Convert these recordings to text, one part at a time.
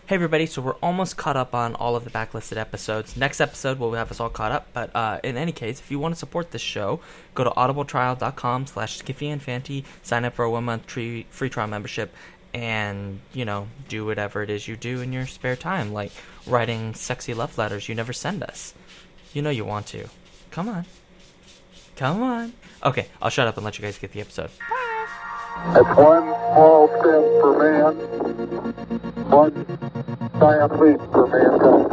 Hey everybody, so we're almost caught up on all of the backlisted episodes. Next episode will have us all caught up, but in any case, if you want to support this show, go to audibletrial.com/skiffyandfanty, sign up for a 1-month free trial membership, and, do whatever it is you do in your spare time, like writing sexy love letters you never send us. You know you want to. Come on. Okay, I'll shut up and let you guys get the episode. Bye! It's one small step for man, one giant leap for mankind.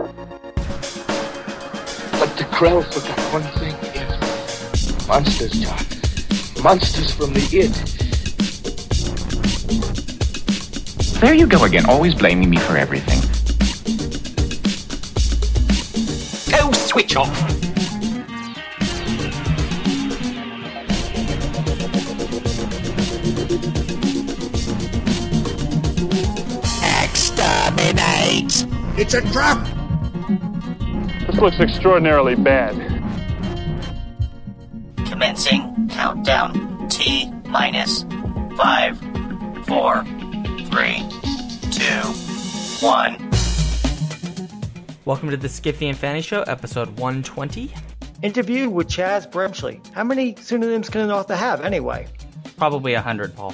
But the Krell forgot one thing, monsters, John. Monsters from the id. There you go again, always blaming me for everything. Go switch off! Exterminate! It's a trap! This looks extraordinarily bad. Commencing countdown. T-minus 5, 4, 3, 2, 1. Welcome to the Skiffy and Fanny Show, episode 120. Interview with Chaz Brenchley. How many pseudonyms can an author have, anyway? Probably 100, Paul.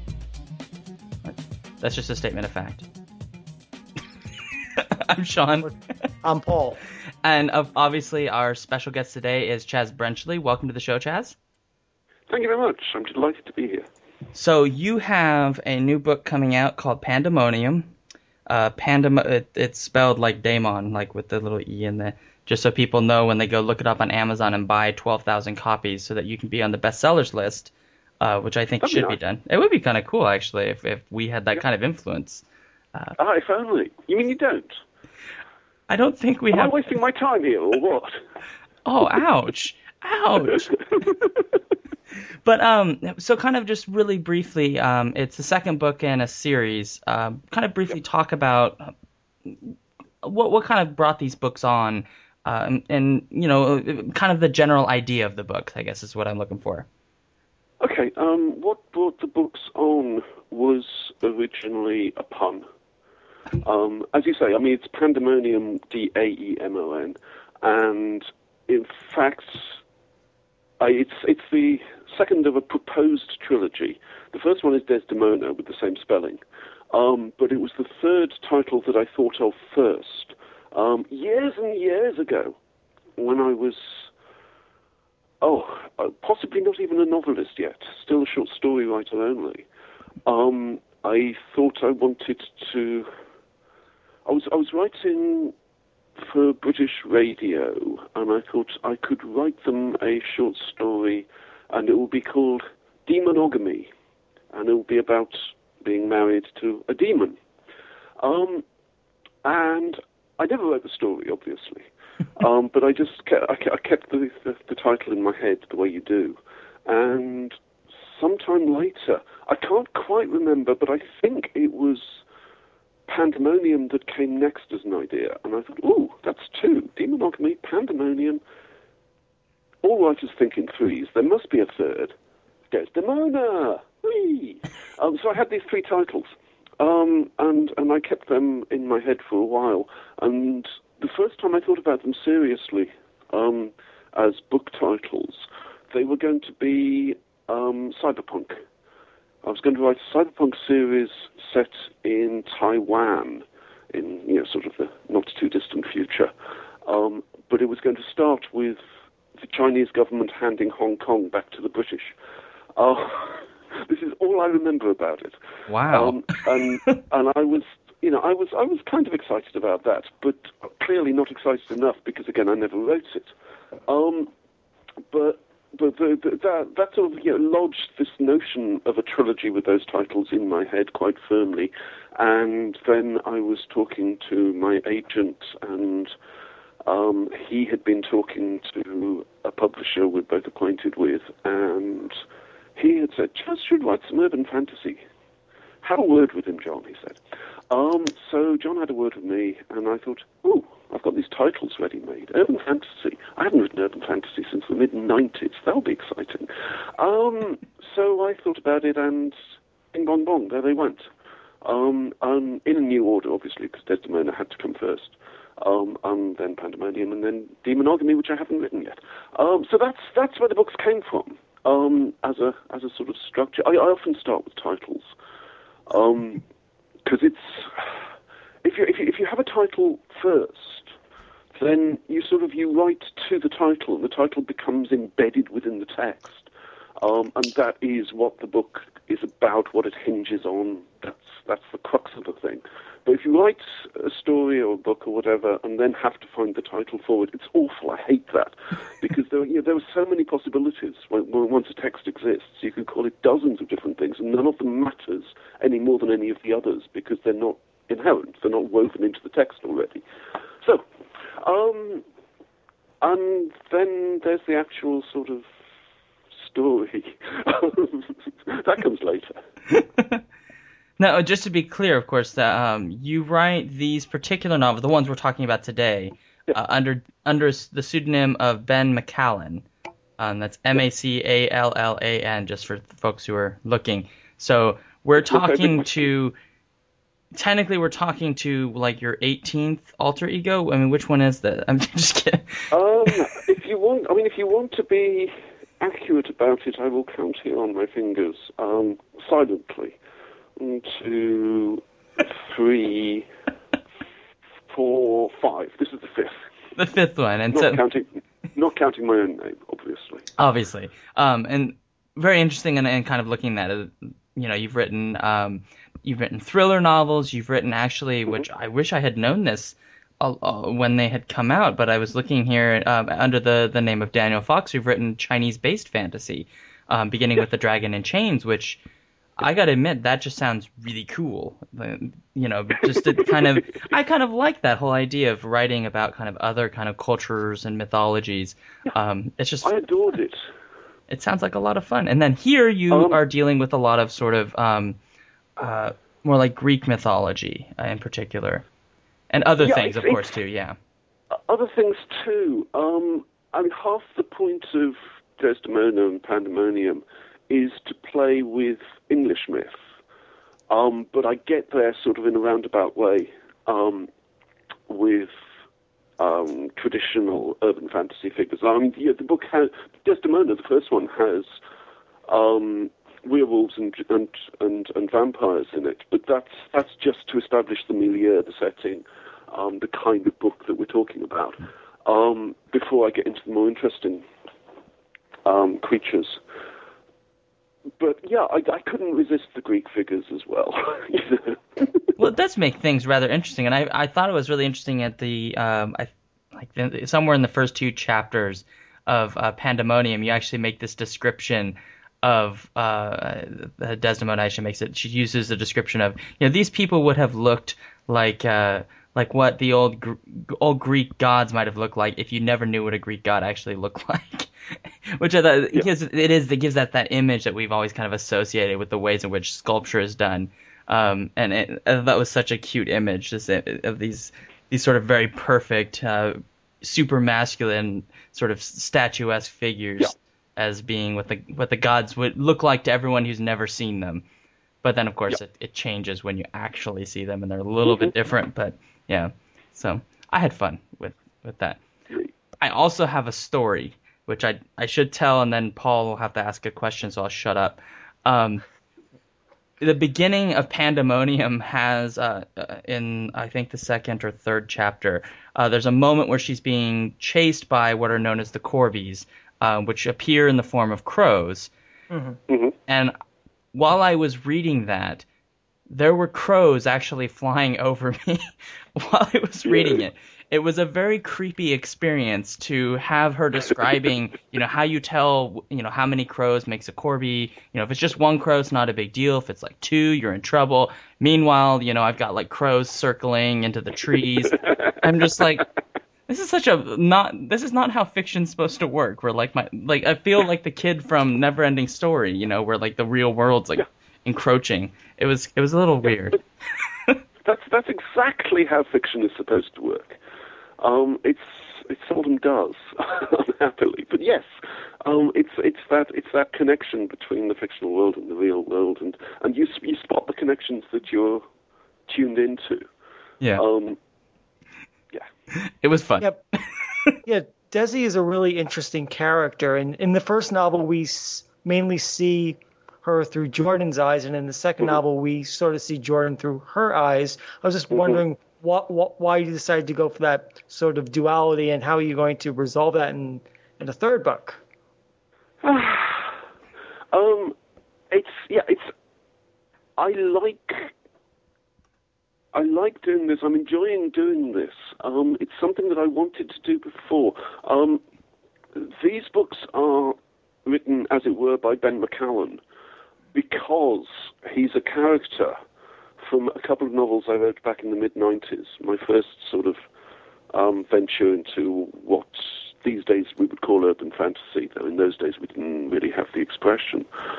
That's just a statement of fact. I'm Sean. I'm Paul. And obviously our special guest today is Chaz Brenchley. Welcome to the show, Chaz. Thank you very much. I'm delighted to be here. So you have a new book coming out called Pandemonium. It's spelled like Daemon, like with the little E in there, just so people know when they go look it up on Amazon and buy 12,000 copies so that you can be on the bestsellers list, which I think should be done. It would be kind of cool, actually, if we had that kind of influence. If only. You mean you don't? I don't think we have... Am I wasting my time here, or what? Oh, ouch. Ouch. But, so kind of just really briefly, it's the second book in a series. Kind of briefly talk about what kind of brought these books on, and, kind of the general idea of the books, I guess, is what I'm looking for. Okay, what brought the books on was originally a pun. As you say, I mean, it's Pandemonium, D-A-E-M-O-N, and in fact, it's the second of a proposed trilogy. The first one is Desdemona with the same spelling, but it was the third title that I thought of first, years and years ago, when I was, possibly not even a novelist yet, still a short story writer only. I thought I wanted to... I was writing for British radio, and I thought I could write them a short story, and it would be called Demonogamy, and it would be about being married to a demon. And I never wrote the story, obviously, but I just kept the title in my head the way you do, and sometime later, I can't quite remember, but I think it was Pandemonium that came next as an idea, and I thought, ooh, that's two. Demonogamy, Pandemonium. All writers think in threes. There must be a third. Desdemona! Whee! So I had these three titles, and I kept them in my head for a while, and the first time I thought about them seriously as book titles, they were going to be cyberpunk. I was going to write a cyberpunk series set in Taiwan, in sort of the not-too-distant future. But it was going to start with the Chinese government handing Hong Kong back to the British. This is all I remember about it. Wow. And I was, I was kind of excited about that, but clearly not excited enough because, again, I never wrote it. But that sort of lodged this notion of a trilogy with those titles in my head quite firmly. And then I was talking to my agent, and he had been talking to a publisher we're both acquainted with, and he had said, "Chaz should write some urban fantasy. Have a word with him, John," he said. So John had a word with me, and I thought, ooh, I've got these titles ready-made. Urban fantasy. I haven't written urban fantasy since the mid-90s. That'll be exciting. So I thought about it, and bing, bong, bong, there they went. In a new order, obviously, because Desdemona had to come first. And then Pandemonium, and then Demonogamy, which I haven't written yet. So that's where the books came from, as a sort of structure. I often start with titles, because it's if you have a title first, then you write to the title, and the title becomes embedded within the text, and that is what the book is about, what it hinges on. That's the crux of the thing. But if you write a story or a book or whatever and then have to find the title for it, it's awful. I hate that. Because there are so many possibilities once a text exists. You can call it dozens of different things, and none of them matters any more than any of the others because they're not inherent. They're not woven into the text already. So, and then there's the actual sort of story. That comes later. Now, just to be clear, of course, that you write these particular novels, the ones we're talking about today, under the pseudonym of Ben Macallan. That's Macallan, just for folks who are looking. So we're talking to, technically, we're talking to like your 18th alter ego. I mean, which one is that? I'm just kidding. If you want to be accurate about it, I will count here on my fingers, silently. 1, 2, 3, 4, 5. This is the fifth. The fifth one, and not counting my own name, obviously. Obviously, and very interesting, and kind of looking at it. You know, you've written thriller novels. You've written actually, which I wish I had known this when they had come out, but I was looking here under the name of Daniel Fox. You've written Chinese-based fantasy, beginning with The Dragon in Chains, which I gotta admit, that just sounds really cool. You know, just to I kind of like that whole idea of writing about kind of other kind of cultures and mythologies. It's just, I adored it. It sounds like a lot of fun. And then here you are dealing with a lot of sort of more like Greek mythology in particular, and other things, of course, too. Yeah. Other things too. I mean, half the point of Desdemona and Pandemonium is to play with English myth, but I get there sort of in a roundabout way with traditional urban fantasy figures. The book has Desdemona, the first one, has werewolves and vampires in it, but that's just to establish the milieu, the setting, the kind of book that we're talking about. Before I get into the more interesting creatures. But yeah, I couldn't resist the Greek figures as well. Well, it does make things rather interesting, and I thought it was really interesting at the somewhere in the first 2 chapters of Pandemonium, you actually make this description of Desdemona. She uses the description of, you know, these people would have looked like what the old Greek gods might have looked like if you never knew what a Greek god actually looked like. Which I thought, because it gives that image that we've always kind of associated with the ways in which sculpture is done, and that was such a cute image, just of these sort of very perfect, super masculine sort of statuesque figures as being what the gods would look like to everyone who's never seen them. But then of course it changes when you actually see them, and they're a little bit different. But yeah, so I had fun with that. I also have a story, which I should tell, and then Paul will have to ask a question, so I'll shut up. The beginning of Pandemonium has, in I think the 2nd or 3rd chapter, there's a moment where she's being chased by what are known as the Corvies, which appear in the form of crows. Mm-hmm. And while I was reading that, there were crows actually flying over me while I was reading it. It was a very creepy experience to have her describing, you know, how you tell, you know, how many crows makes a Corby. You know, if it's just 1 crow, it's not a big deal. If it's like 2, you're in trouble. Meanwhile, you know, I've got like crows circling into the trees. I'm just like, this is not how fiction's supposed to work. Where I feel like the kid from Neverending Story, you know, where like the real world's like encroaching. It was a little weird. That's exactly how fiction is supposed to work. It seldom does, unhappily. But yes, it's that connection between the fictional world and the real world, and you spot the connections that you're tuned into. Yeah. Yeah. It was fun. Yep. Yeah, Desi is a really interesting character, and in the first novel we mainly see her through Jordan's eyes, and in the second novel we sort of see Jordan through her eyes. I was just wondering why you decided to go for that sort of duality, and how are you going to resolve that in the third book? I like doing this. I'm enjoying doing this. It's something that I wanted to do before. These books are written, as it were, by Ben McCallum, because he's a character from a couple of novels I wrote back in the mid-90s, my first sort of venture into what these days we would call urban fantasy, though in those days we didn't really have the expression.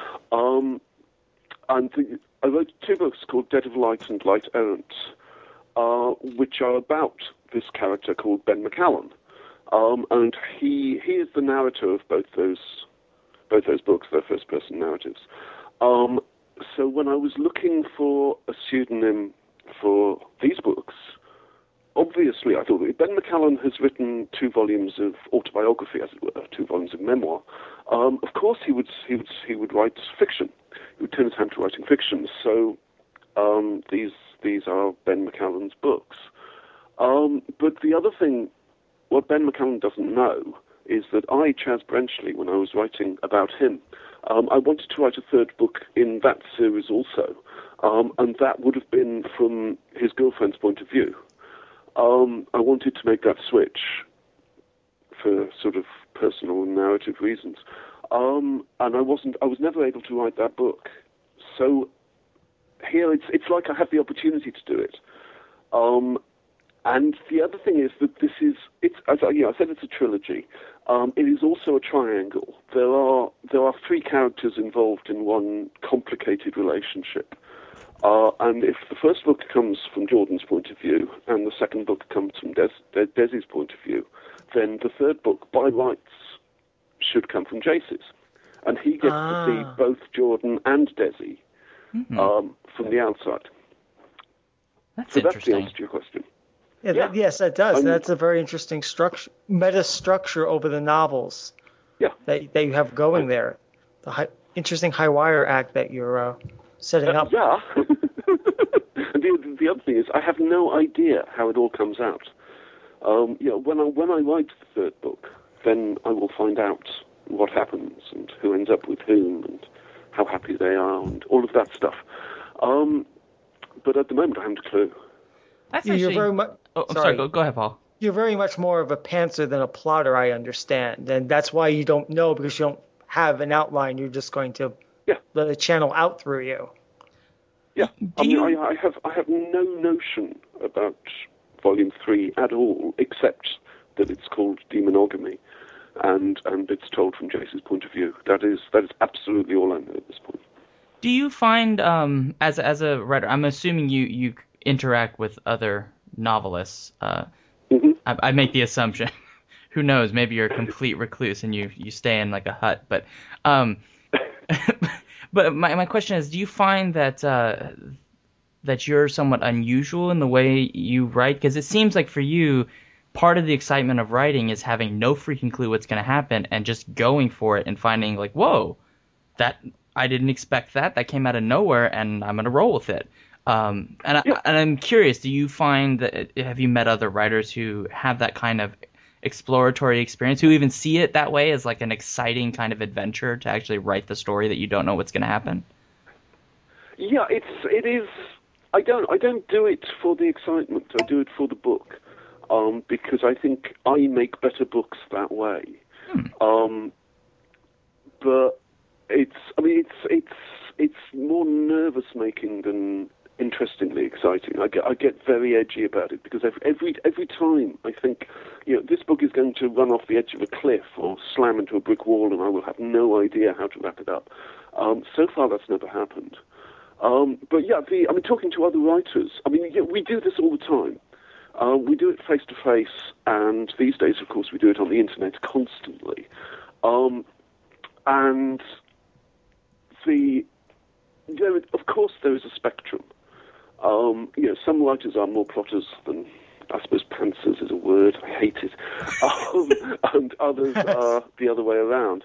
I wrote 2 books called Dead of Light and Light Errant, which are about this character called Ben McCallum. And he is the narrator of both those books, they're first-person narratives. So when I was looking for a pseudonym for these books, obviously I thought that Ben McCallum has written 2 volumes of autobiography, as it were, 2 volumes of memoir. Of course he would write fiction. He would turn his hand to writing fiction. So these are Ben McCallum's books. But the other thing, what Ben McCallum doesn't know, is that I, Chas Brenchley, when I was writing about him, I wanted to write a 3rd book in that series also, and that would have been from his girlfriend's point of view. I wanted to make that switch for sort of personal and narrative reasons. And I was never able to write that book. So here it's like I have the opportunity to do it. And the other thing is that I said it's a trilogy. It is also a triangle. There are 3 characters involved in one complicated relationship. And if the first book comes from Jordan's point of view, and the second book comes from Desi's point of view, then the third book, by rights, should come from Jace's. And he gets to see both Jordan and Desi from the outside. That's interesting. interesting. That's the answer to your question. Yeah. Yes, that does. That's a very interesting meta structure over the novels. Yeah. That you have going there. The interesting high wire act that you're setting up. Yeah. And the other thing is, I have no idea how it all comes out. When I write the third book, then I will find out what happens and who ends up with whom and how happy they are and all of that stuff. But at the moment, I haven't a clue. That's You're very much. Oh, I'm sorry. Go ahead, Paul. You're very much more of a pantser than a plotter, I understand, and that's why you don't know, because you don't have an outline. You're just going to let it channel out through you. Yeah, I have no notion about Volume 3 at all, except that it's called Demonogamy, and it's told from Jace's point of view. That is absolutely all I know at this point. Do you find, as a writer, I'm assuming you interact with other novelists. I make the assumption. Who knows? Maybe you're a complete recluse and you stay in like a hut. But but my question is, do you find that that you're somewhat unusual in the way you write? Because it seems like for you, part of the excitement of writing is having no freaking clue what's going to happen and just going for it and finding like, whoa, that I didn't expect that. That came out of nowhere, and I'm going to roll with it. And I'm curious, do you find that, have you met other writers who have that kind of exploratory experience, who even see it that way as like an exciting kind of adventure to actually write the story that you don't know what's going to happen? Yeah, it is. I don't do it for the excitement. I do it for the book, because I think I make better books that way. But it's more nervous making than interestingly exciting. I get very edgy about it, because every time I think, this book is going to run off the edge of a cliff or slam into a brick wall, and I will have no idea how to wrap it up. So far, that's never happened. But yeah, talking to other writers, we do this all the time. We do it face to face, and these days, of course, we do it on the internet constantly. Of course, there is a spectrum. Some writers are more plotters than, I suppose, pantsers is a word. I hate it. And others are the other way around.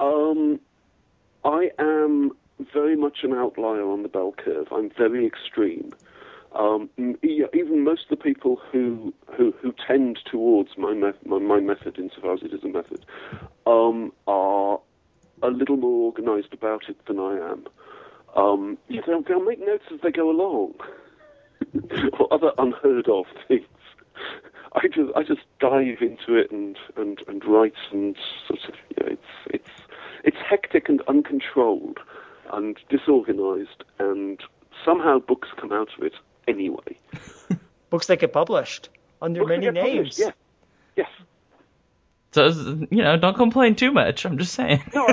I am very much an outlier on the bell curve. I'm very extreme. Even most of the people who tend towards my method, insofar as it is a method, are a little more organised about it than I am. They'll make notes as they go along, or other unheard of things. I just dive into it and write, and sort of, it's hectic and uncontrolled and disorganised, and somehow books come out of it anyway. Books that get published under many names. Yeah. Yes. So, don't complain too much. I'm just saying. No,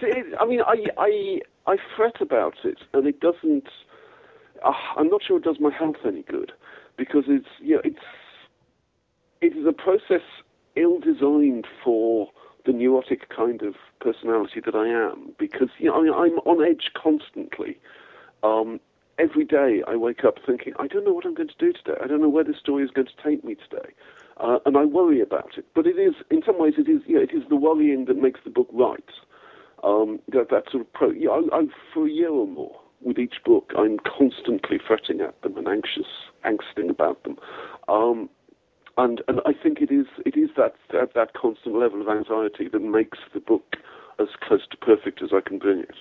I fret about it, and it doesn't. I'm not sure it does my health any good, because it is a process ill-designed for the neurotic kind of personality that I am, because I'm on edge constantly. Every day I wake up thinking, I don't know what I'm going to do today. I don't know where this story is going to take me today, and I worry about it. But it is, in some ways, it is the worrying that makes the book right. That sort of for a year or more with each book, I'm constantly fretting at them and angsting about them. And I think it is that constant level of anxiety that makes the book as close to perfect as I can bring it.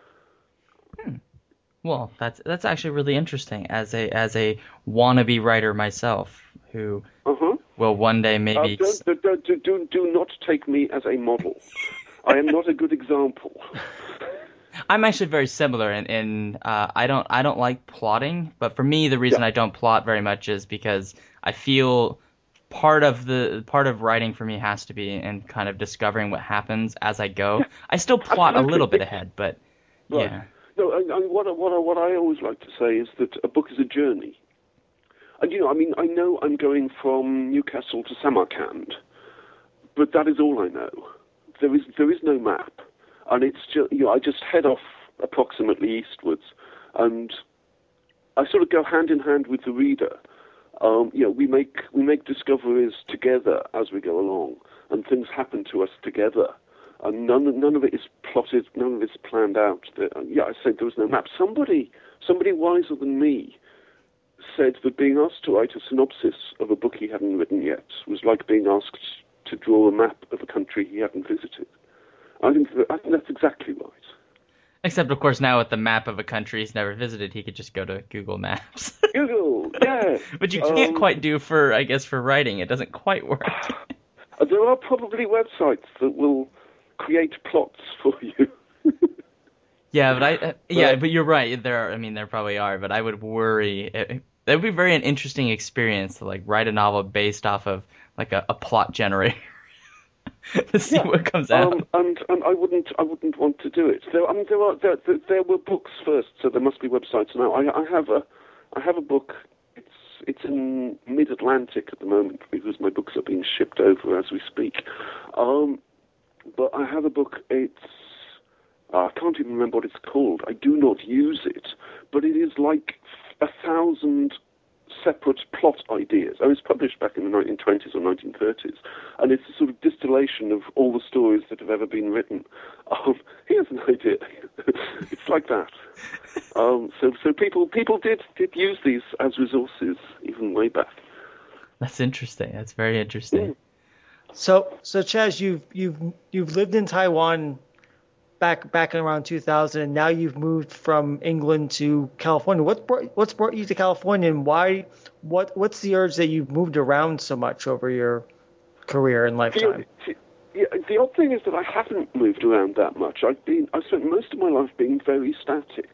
Well, that's actually really interesting. As a wannabe writer myself, who will one day maybe do not take me as a model. I am not a good example. I'm actually very similar in I don't like plotting, but for me the reason I don't plot very much is because I feel part of writing for me has to be in kind of discovering what happens as I go. Yeah, I still plot a little bit ahead, but yeah. No, what I always like to say is that a book is a journey. And I know I'm going from Newcastle to Samarkand, but that is all I know. There is no map, and it's just I just head off approximately eastwards, and I sort of go hand in hand with the reader. We make discoveries together as we go along, and things happen to us together, and none of it is plotted, none of it is planned out. I said there was no map. Somebody wiser than me said that being asked to write a synopsis of a book he hadn't written yet was like being asked to draw a map of a country he hadn't visited. I think that's exactly right. Except, of course, now with the map of a country he's never visited, he could just go to Google Maps. Google, yeah. But you can't quite do for writing. It doesn't quite work. There are probably websites that will create plots for you. Yeah, but but you're right. There probably are, but I would worry. That would be very an interesting experience to write a novel based off of a plot generator. To see what comes out. And I wouldn't want to do it. There were books first, so there must be websites now. I have a book. It's in mid-Atlantic at the moment because my books are being shipped over as we speak. But I have a book. I can't even remember what it's called. I do not use it, but it is like 1,000 separate plot ideas. It was published back in the 1920s or 1930s, and it's a sort of distillation of all the stories that have ever been written. Here's an idea. It's like that. So people did use these as resources even way back. That's interesting. That's very interesting. So Chaz, you've lived in Taiwan back in around 2000, and now you've moved from England to California. What's brought you to California, and why? What's the urge that you've moved around so much over your career and lifetime? The odd thing is that I haven't moved around that much. I've spent most of my life being very static.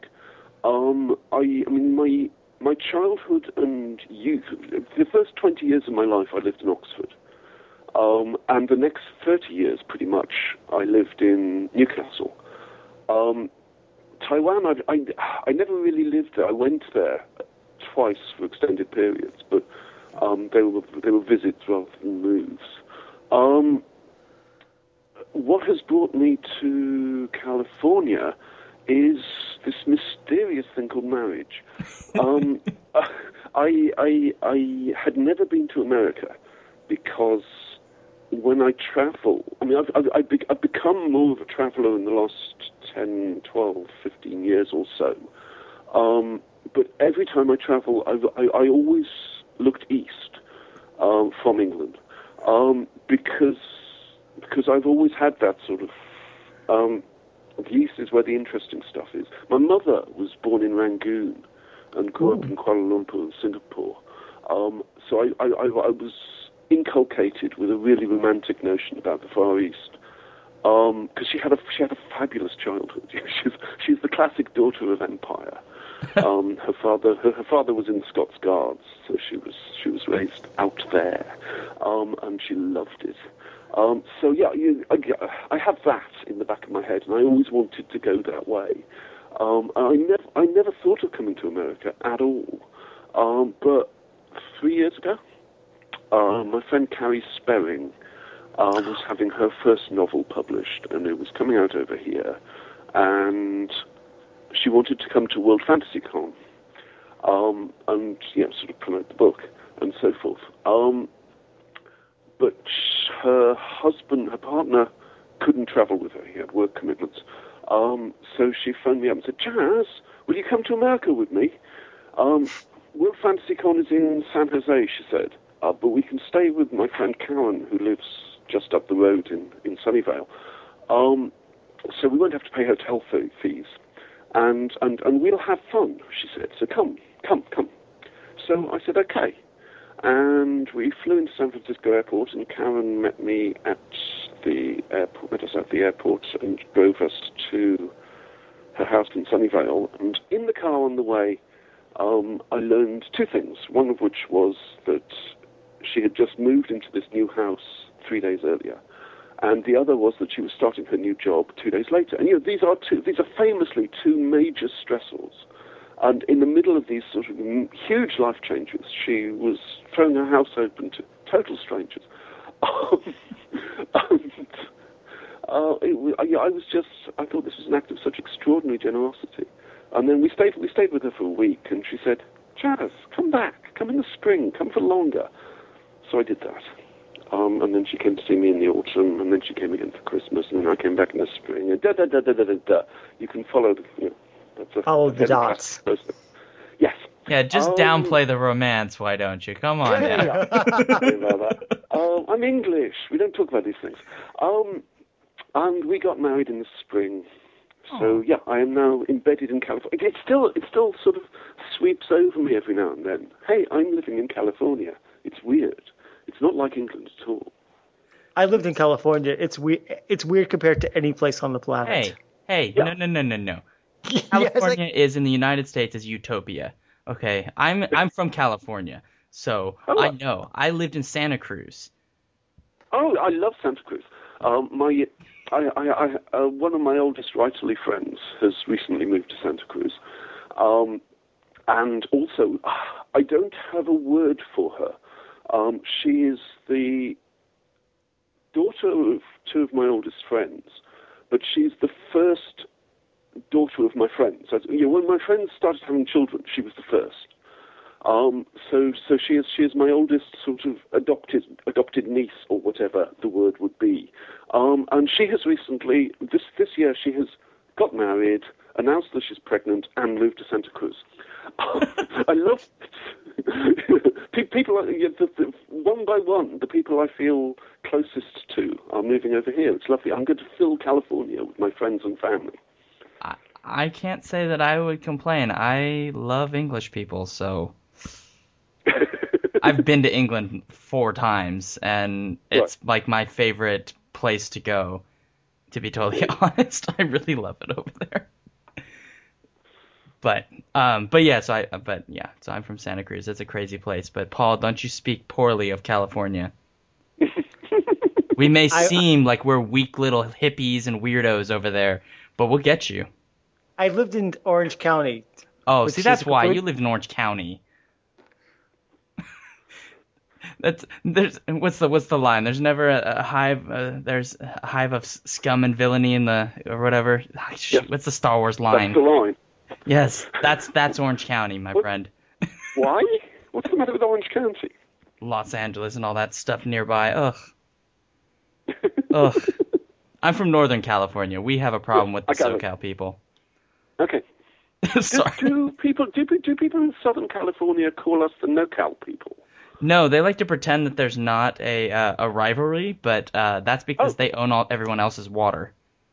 My childhood and youth, the first 20 years of my life, I lived in Oxford. And the next 30 years, pretty much, I lived in Newcastle. Taiwan, I never really lived there. I went there twice for extended periods, but they were visits rather than moves. What has brought me to California is this mysterious thing called marriage. I had never been to America because when I travel, I mean, I've become more of a traveler in the last 10, 12, 15 years or so. But every time I travel, I always looked east from England because I've always had that sort of the east is where the interesting stuff is. My mother was born in Rangoon and grew up in Kuala Lumpur and Singapore. So I was inculcated with a really romantic notion about the Far East. Because she had a fabulous childhood. She's the classic daughter of empire. Her father was in the Scots Guards, so she was raised out there, and she loved it. So yeah, I have that in the back of my head, and I always wanted to go that way. I never thought of coming to America at all. But 3 years ago, my friend Carrie Sperring was having her first novel published, and it was coming out over here, and she wanted to come to World Fantasy Con, and sort of promote the book and so forth. But her partner, couldn't travel with her. He had work commitments. So she phoned me up and said, "Chaz, will you come to America with me? World Fantasy Con is in San Jose," she said, "but we can stay with my friend Karen, who lives just up the road in Sunnyvale. So we won't have to pay hotel fees. And we'll have fun," she said. "So come. So I said, okay. And we flew into San Francisco Airport, and Karen met us at the airport and drove us to her house in Sunnyvale. And in the car on the way, I learned two things, one of which was that she had just moved into this new house 3 days earlier, and the other was that she was starting her new job 2 days later. And these are famously two major stressors. And in the middle of these sort of huge life changes, she was throwing her house open to total strangers. I thought this was an act of such extraordinary generosity. And then we stayed with her for a week, and she said, "Chaz, come back, come in the spring, come for longer." So I did that. And then she came to see me in the autumn, and then she came again for Christmas, and then I came back in the spring, and da-da-da-da-da-da. You can follow the, follow the dots. Yes. Yeah, just downplay the romance, why don't you? Come on now. Sorry about that. I'm English. We don't talk about these things. And we got married in the spring. So, yeah, I am now embedded in California. It still sort of sweeps over me every now and then. Hey, I'm living in California. It's weird. It's not like England at all. I lived in California. It's weird compared to any place on the planet. Hey, Yeah. No. California is in the United States as utopia. Okay, I'm from California, so I know. I lived in Santa Cruz. Oh, I love Santa Cruz. One of my oldest writerly friends has recently moved to Santa Cruz, and also I don't have a word for her. She is the daughter of two of my oldest friends, but she's the first daughter of my friends. When my friends started having children, she was the first. So she is my oldest sort of adopted niece, or whatever the word would be. And she has recently, this year, she has got married, announced that she's pregnant, and moved to Santa Cruz. I love it. People, one by one, the people I feel closest to are moving over here. It's lovely. I'm going to fill California with my friends and family. I can't say that I would complain. I love English people, so I've been to England 4 times, and it's like my favorite place to go, to be totally honest. I really love it over there. But so I'm from Santa Cruz. It's a crazy place. But Paul, don't you speak poorly of California. We may seem like we're weak little hippies and weirdos over there, but we'll get you. I lived in Orange County. Oh, see, that's why you lived in Orange County. What's the line? There's never a hive. There's a hive of scum and villainy in the or whatever. Yes. What's the Star Wars line? That's the line. Yes, that's Orange County, my friend. Why? What's the matter with Orange County? Los Angeles and all that stuff nearby. Ugh. Ugh. I'm from Northern California. We have a problem with the SoCal people. Okay. Sorry. Do people in Southern California call us the NoCal people? No, they like to pretend that there's not a rivalry, but that's because they own everyone else's water.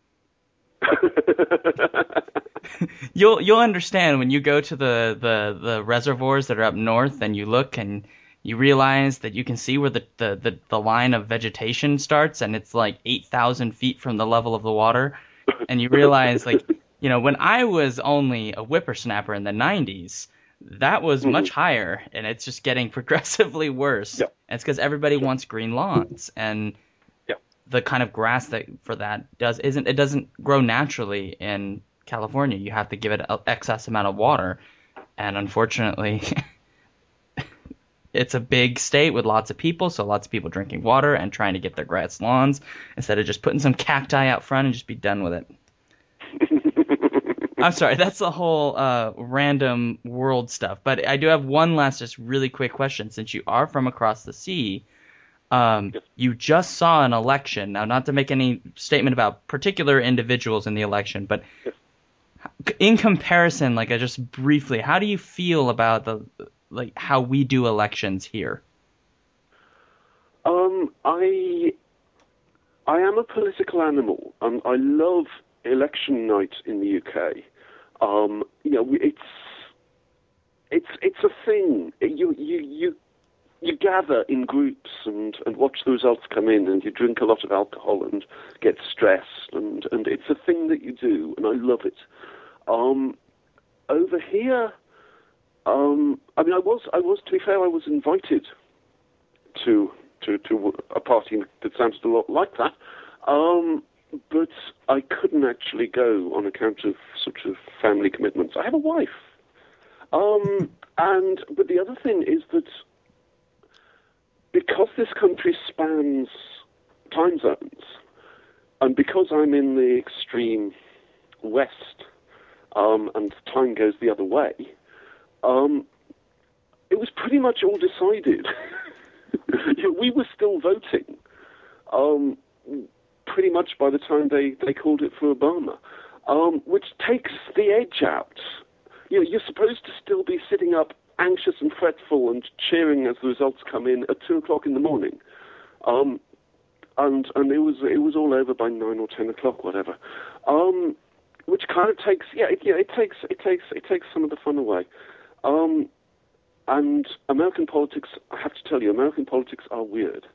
You'll understand when you go to the reservoirs that are up north and you look and you realize that you can see where the line of vegetation starts, and it's like 8,000 feet from the level of the water, and you realize, like, you know, when I was only a whippersnapper in the 90s, that was much higher, and it's just getting progressively worse. Yep. And it's because everybody wants green lawns, and the kind of grass that doesn't grow naturally in California. You have to give it an excess amount of water, and unfortunately, it's a big state with lots of people, so lots of people drinking water and trying to get their grass lawns instead of just putting some cacti out front and just be done with it. I'm sorry, that's the whole random world stuff. But I do have one last just really quick question. Since you are from across the sea, you just saw an election. Now, not to make any statement about particular individuals in the election, but in comparison, like just briefly, how do you feel about how we do elections here? I am a political animal. I love election night in the UK. You know, it's a thing. You gather in groups and watch the results come in, and you drink a lot of alcohol and get stressed, and it's a thing that you do, and I love it. Over here, I mean, I was to be fair, I was invited to a party that sounded a lot like that. But I couldn't actually go on account of sort of family commitments. I have a wife. But the other thing is that because this country spans time zones, and because I'm in the extreme west, and time goes the other way, it was pretty much all decided. We were still voting. Pretty much by the time they called it for Obama, which takes the edge out. You know, you're supposed to still be sitting up anxious and fretful and cheering as the results come in at 2:00 in the morning, and it was all over by 9 or 10 o'clock, whatever. Which kind of takes it takes some of the fun away. And American politics, I have to tell you, American politics are weird.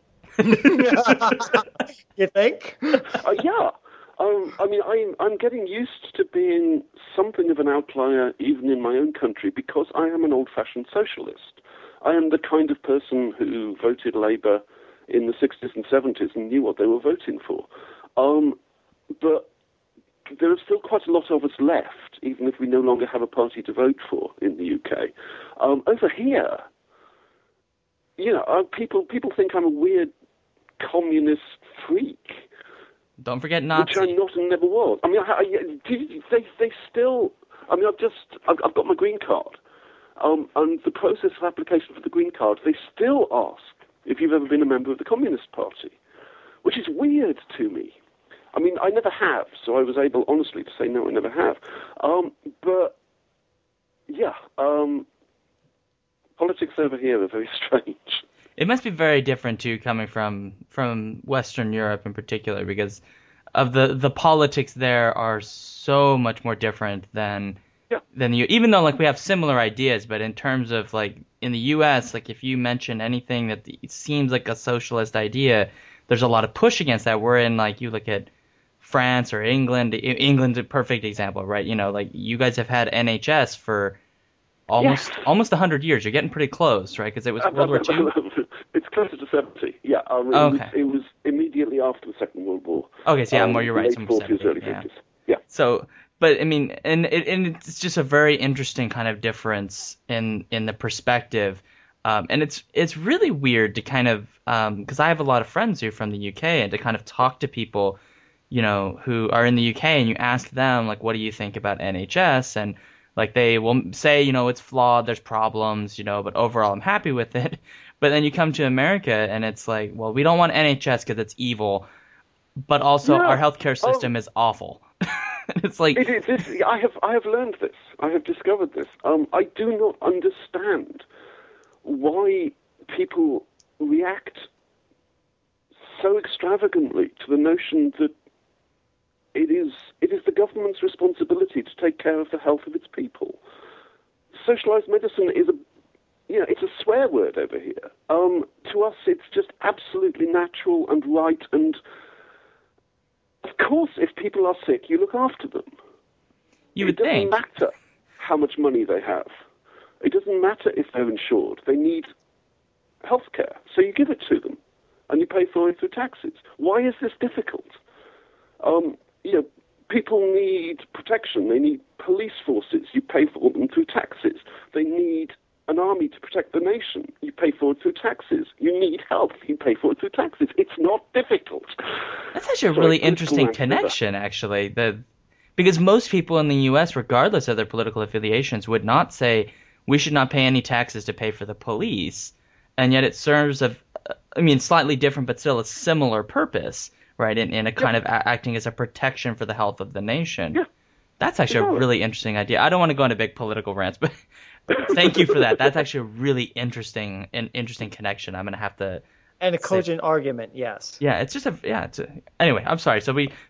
You think? Yeah. I mean, I'm getting used to being something of an outlier even in my own country because I am an old-fashioned socialist. I am the kind of person who voted Labour in the 60s and 70s and knew what they were voting for. But there are still quite a lot of us left, even if we no longer have a party to vote for in the UK. Over here, you know, people think I'm a weird communist freak. Don't forget Nazi. Which I'm not and never was. I mean, they still. I mean, I've got my green card, and the process of application for the green card, they still ask if you've ever been a member of the Communist Party, which is weird to me. I mean, I never have, so I was able, honestly, to say no, I never have. But yeah, politics over here are very strange. It must be very different too, coming from Western Europe in particular, because of the politics there are so much more different than you. Even though like we have similar ideas, but in terms of like in the U.S., like if you mention anything that seems like a socialist idea, there's a lot of push against that. We're in like you look at France or England. England's a perfect example, right? You know, like you guys have had NHS for almost 100 years. You're getting pretty close, right? Because it was World War II. It's closer to 70. Yeah, it was immediately after the Second World War. Okay, so yeah, you're right. Late 40s, early 50s. Yeah. So, but I mean, and it's just a very interesting kind of difference in the perspective, and it's really weird to kind of because I have a lot of friends who are from the UK, and to kind of talk to people, you know, who are in the UK, and you ask them like, what do you think about NHS, and Like they will say, it's flawed, there's problems, but overall I'm happy with it. But then you come to America and it's like, well, we don't want NHS because it's evil, but also our healthcare system is awful. It's like I have learned this. I have discovered this. I do not understand why people react so extravagantly to the notion that it is the government's responsibility to take care of the health of its people. Socialized medicine is it's a swear word over here. To us, it's just absolutely natural and right. And of course, if people are sick, you look after them. It doesn't matter how much money they have. It doesn't matter if they're insured. They need health care, so you give it to them, and you pay for it through taxes. Why is this difficult? People need protection. They need police forces. You pay for them through taxes. They need an army to protect the nation. You pay for it through taxes. You need health. You pay for it through taxes. It's not difficult. That's actually a really interesting connection, actually. Because most people in the U.S., regardless of their political affiliations, would not say, we should not pay any taxes to pay for the police. And yet it serves slightly different, but still a similar purpose, right, in a kind of acting as a protection for the health of the nation. Yeah. That's actually a really interesting idea. I don't want to go into big political rants, but thank you for that. That's actually a really interesting connection. I'm going to have to... And a cogent argument, yes. Yeah, it's just anyway, I'm sorry. So we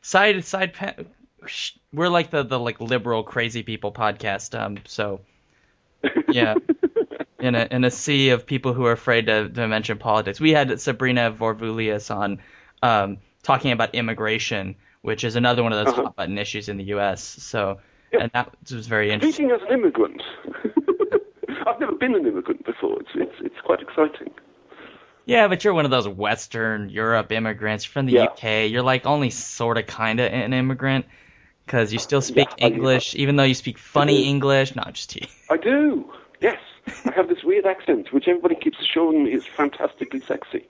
we're like the like liberal crazy people podcast. So yeah, in a sea of people who are afraid to mention politics. We had Sabrina Vorvulius on talking about immigration, which is another one of those hot button issues in the U.S. So and that was very interesting. Speaking as an immigrant, I've never been an immigrant before. It's quite exciting. Yeah, but you're one of those Western Europe immigrants from the UK. You're like only sort of kind of an immigrant because you still speak English, even though you speak funny English. No, I'm just teasing. I do. Yes, I have this weird accent, which everybody keeps assuring me is fantastically sexy.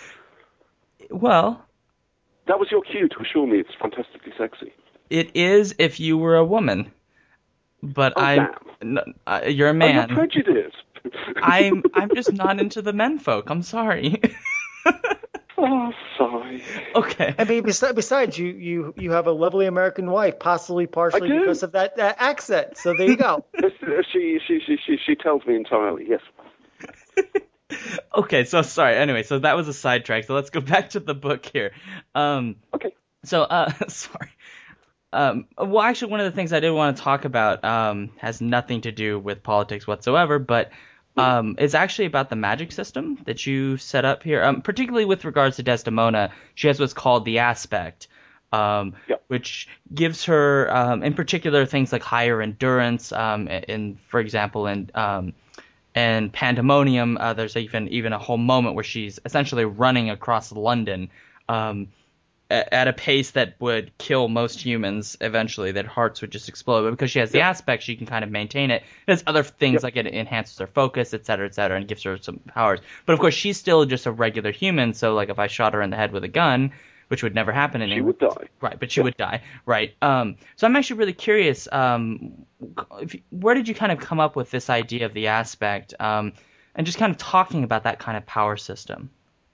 Well, that was your cue to assure me it's fantastically sexy. It is if you were a woman, but you're a man. I'm prejudiced. I'm just not into the men folk. I'm sorry. Oh, sorry. Okay. I mean, besides, you have a lovely American wife, partially because of that accent. So there you go. She tells me entirely. Yes. Okay. So sorry. Anyway, so that was a sidetrack. So let's go back to the book here. Okay. So sorry. Well, actually, one of the things I did want to talk about has nothing to do with politics whatsoever, but it's actually about the magic system that you set up here, particularly with regards to Desdemona. She has what's called the aspect, which gives her, in particular, things like higher endurance. For example, in Pandemonium, there's even a whole moment where she's essentially running across London. At a pace that would kill most humans eventually, that hearts would just explode. But because she has the aspect, she can kind of maintain it. There's other things like it enhances her focus, et cetera, and gives her some powers. But of course, she's still just a regular human, so like if I shot her in the head with a gun, which would never happen in England. She would die. Right, but she would die. Right. So I'm actually really curious, where did you kind of come up with this idea of the aspect, and just kind of talking about that kind of power system?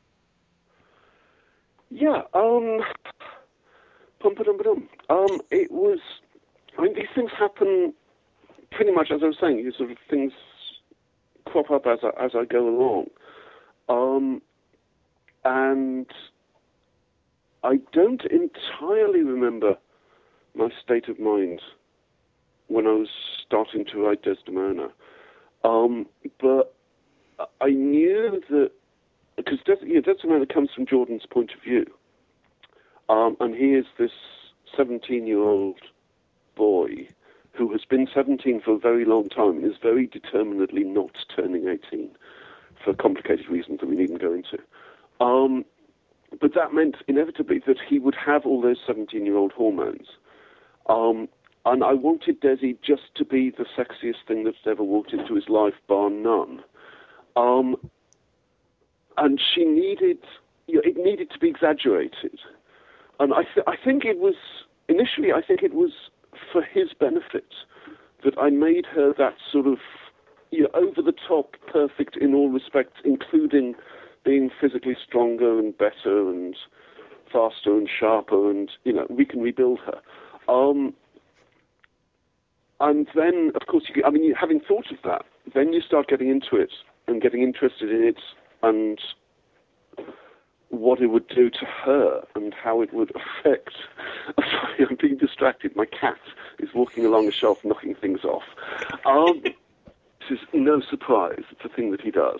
Yeah, it was, these things happen pretty much as I was saying, sort of things crop up as I go along. And I don't entirely remember my state of mind when I was starting to write Desdemona. But I knew that, because Desdemona comes from Jordan's point of view, and he is this 17-year-old boy who has been 17 for a very long time and is very determinedly not turning 18 for complicated reasons that we needn't go into. But that meant inevitably that he would have all those 17-year-old hormones. And I wanted Desi just to be the sexiest thing that's ever walked into his life, bar none. And she needed, it needed to be exaggerated. And I think it was, initially, I think it was for his benefit that I made her that sort of, over the top, perfect in all respects, including being physically stronger and better and faster and sharper, and we can rebuild her. And then, of course, having thought of that, then you start getting into it and getting interested in it and what it would do to her and how it would affect. Sorry, I'm being distracted. My cat is walking along a shelf, knocking things off. This is no surprise. It's a thing that he does.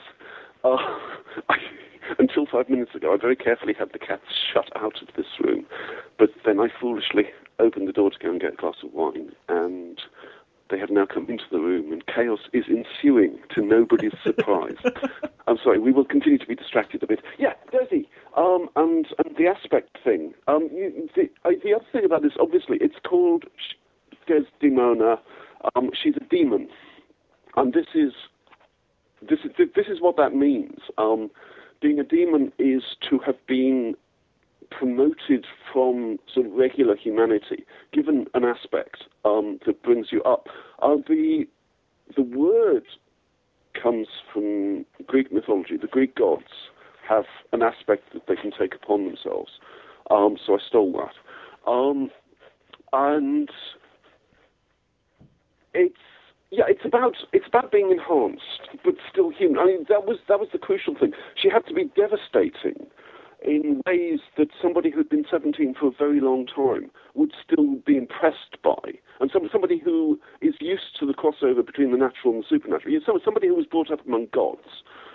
Until 5 minutes ago, I very carefully had the cats shut out of this room, but then I foolishly opened the door to go and get a glass of wine, and they have now come into the room, and chaos is ensuing to nobody's surprise. I'm sorry, we will continue to be distracted a bit. Yeah, Desi, and the aspect thing. The other thing about this, obviously, it's called Desdemona. She's a demon, and this is what that means. Being a demon is to have been promoted from sort of regular humanity, given an aspect that brings you up. The word comes from Greek mythology. The Greek gods have an aspect that they can take upon themselves. So I stole that. And it's about being enhanced, but still human. I mean, that was the crucial thing. She had to be devastating in ways that somebody who'd been 17 for a very long time would still be impressed by. And somebody who is used to the crossover between the natural and the supernatural, somebody who was brought up among gods,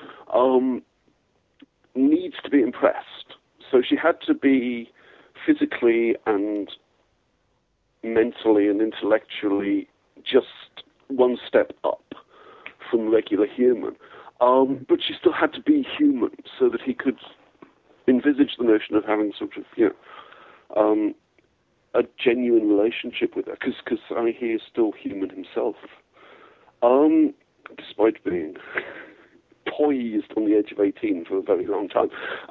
needs to be impressed. So she had to be physically and mentally and intellectually just one step up from regular human. But she still had to be human so that he could envisage the notion of having sort of, a genuine relationship with her, because he is still human himself, despite being poised on the edge of 18 for a very long time.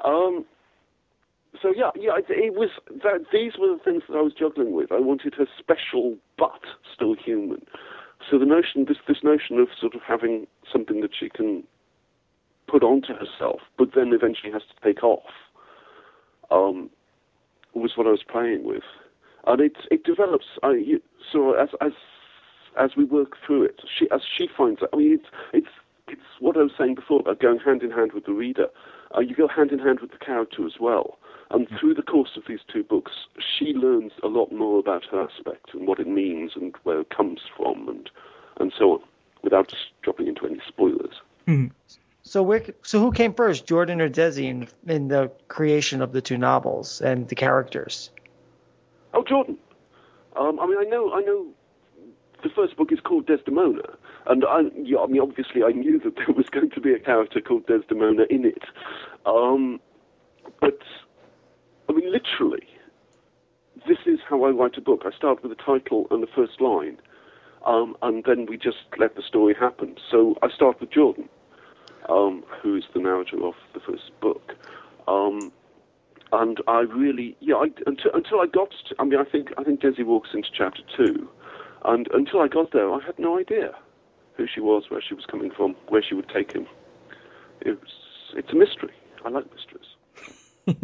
It was that. These were the things that I was juggling with. I wanted her special, but still human. So the notion, this notion of sort of having something that she can put onto herself, but then eventually has to take off, was what I was playing with, and it develops. So as we work through it, as she finds it. I mean, it's what I was saying before about going hand in hand with the reader. You go hand in hand with the character as well. And through the course of these two books, she learns a lot more about her aspect and what it means and where it comes from and so on, without just dropping into any spoilers. Mm-hmm. So who came first, Jordan or Desi, in the creation of the two novels and the characters? Oh, Jordan. I know the first book is called Desdemona, and obviously I knew that there was going to be a character called Desdemona in it. But literally, this is how I write a book. I start with a title and the first line, and then we just let the story happen. So I start with Jordan, who is the narrator of the first book. And I really, until I got to, I think Desi walks into chapter 2, and until I got there, I had no idea who she was, where she was coming from, where she would take him. It's a mystery. I like mysteries.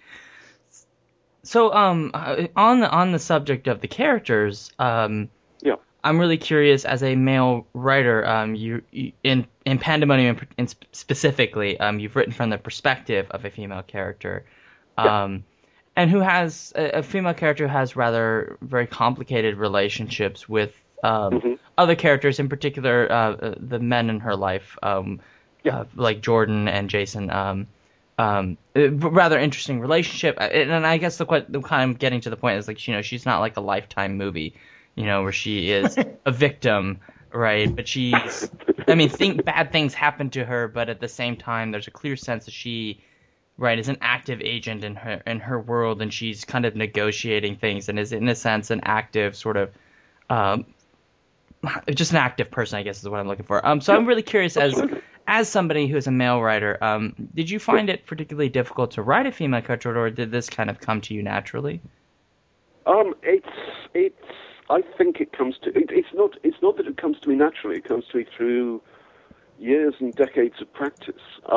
So, on the subject of the characters, I'm really curious, as a male writer, you in Pandemonium specifically, you've written from the perspective of a female character, and who has a female character who has rather very complicated relationships with other characters, in particular the men in her life, like Jordan and Jason. Rather interesting relationship, and I guess the kind I'm getting to the point is, like, she's not like a Lifetime movie, where she is a victim, right? But bad things happen to her, but at the same time, there's a clear sense that she, right, is an active agent in her world, and she's kind of negotiating things, and is in a sense an active sort of, just an active person, I guess is what I'm looking for. So I'm really curious, as somebody who is a male writer, did you find it particularly difficult to write a female character, or did this kind of come to you naturally? I think it comes to it's not that it comes to me naturally. It comes to me through years and decades of practice.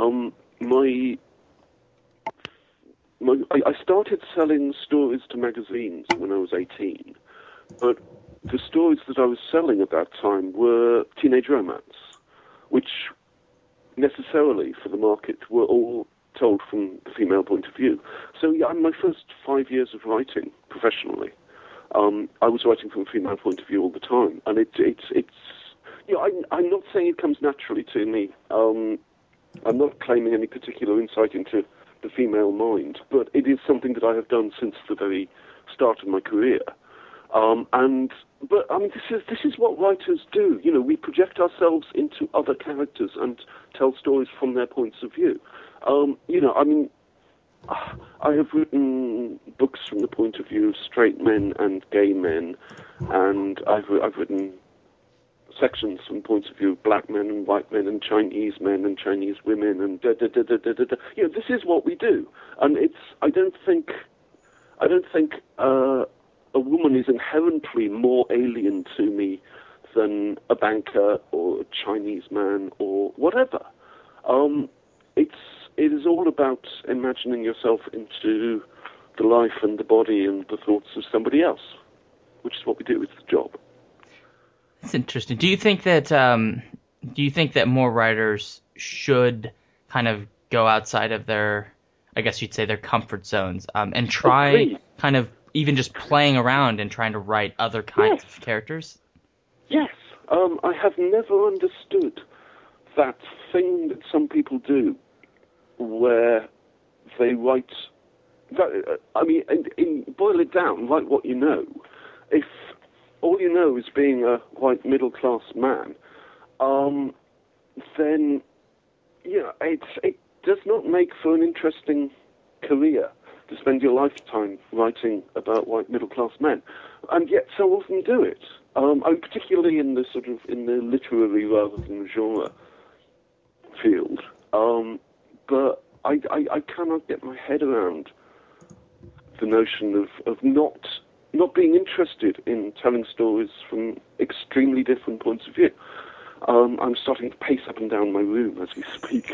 I started selling stories to magazines when I was 18, but the stories that I was selling at that time were teenage romance, which necessarily for the market were all told from the female point of view. So yeah, in my first 5 years of writing professionally, I was writing from a female point of view all the time, and it's you know, I'm not saying it comes naturally to me. I'm not claiming any particular insight into the female mind, but it is something that I have done since the very start of my career. But I mean, this is what writers do. You know, we project ourselves into other characters and tell stories from their points of view. You know, I mean, I have written books from the point of view of straight men and gay men, and I've written sections from points of view of black men and white men and Chinese women and da-da-da-da-da-da. You know, this is what we do, and I don't think a woman is inherently more alien to me than a banker or a Chinese man or whatever. It is all about imagining yourself into the life and the body and the thoughts of somebody else, which is what we do with the job. That's interesting. Do you think that more writers should kind of go outside of their, I guess you'd say, their comfort zones, and try kind of even just playing around and trying to write other kinds of characters? Yes. I have never understood that thing that some people do where they write... I mean, boil it down, write what you know. If all you know is being a white middle-class man, then, you know, it does not make for an interesting career to spend your lifetime writing about white middle-class men, and yet so often do it. Particularly in the in the literary rather than genre field. But I cannot get my head around the notion of not being interested in telling stories from extremely different points of view. I'm starting to pace up and down my room as we speak.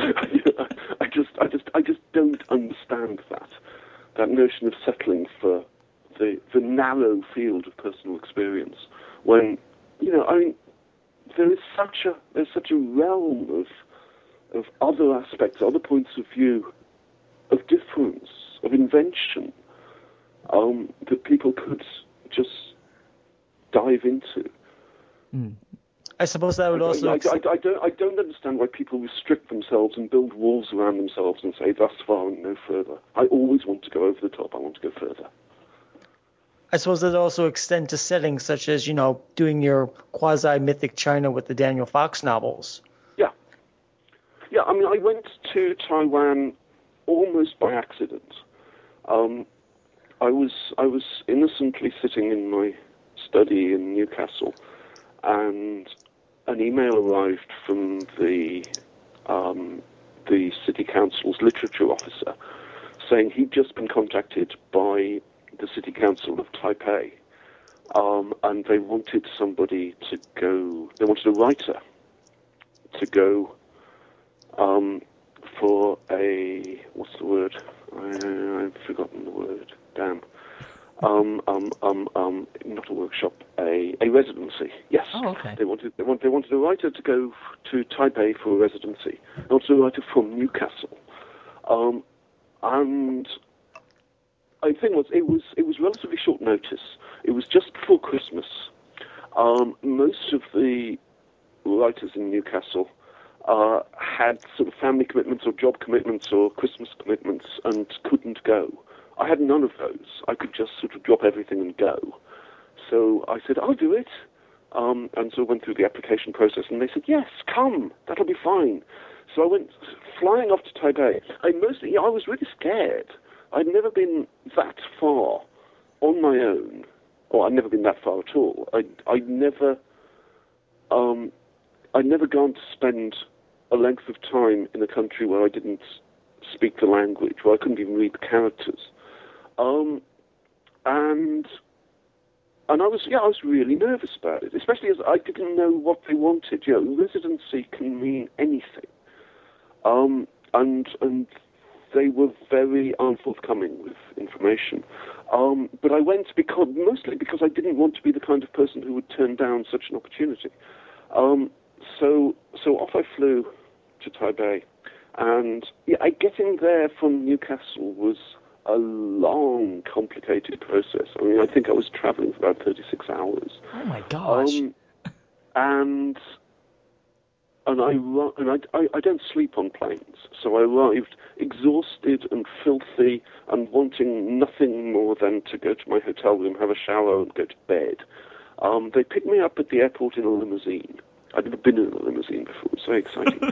I just don't understand that notion of settling for the narrow field of personal experience. When, you know, I mean, there's such a realm of other aspects, other points of view, of difference, of invention, that people could just dive into. I suppose that would also... I don't understand why people restrict themselves and build walls around themselves and say, thus far and no further. I always want to go over the top. I want to go further. I suppose that also extend to settings such as, you know, doing your quasi-mythic China with the Daniel Fox novels. Yeah. Yeah, I mean, I went to Taiwan almost by accident. I was innocently sitting in my study in Newcastle, and an email arrived from the city council's literature officer saying he'd just been contacted by the city council of Taipei, and they wanted somebody to go. They wanted a writer to go for a, what's the word? I've forgotten the word. Damn. Not a workshop, a residency. Yes. Oh, okay. They wanted a writer to go to Taipei for a residency. They wanted a writer from Newcastle, and the thing was, it was relatively short notice. It was just before Christmas. Most of the writers in Newcastle had sort of family commitments or job commitments or Christmas commitments and couldn't go. I had none of those. I could just sort of drop everything and go. So I said, I'll do it. And so I went through the application process, and they said, yes, come, that'll be fine. So I went flying off to Taipei. I was really scared. I'd never been that far on my own, or I'd never been that far at all. I'd never gone to spend a length of time in a country where I didn't speak the language, where I couldn't even read the characters. And and I was really nervous about it, especially as I didn't know what they wanted. You know, residency can mean anything. And they were very unforthcoming with information. But I went mostly because I didn't want to be the kind of person who would turn down such an opportunity. So off I flew to Taipei, and getting there from Newcastle was a long, complicated process. I mean, I think I was traveling for about 36 hours. Oh my gosh! And I don't sleep on planes, so I arrived exhausted and filthy and wanting nothing more than to go to my hotel room, have a shower, and go to bed. They picked me up at the airport in a limousine. I'd never been in a limousine before. It was very exciting.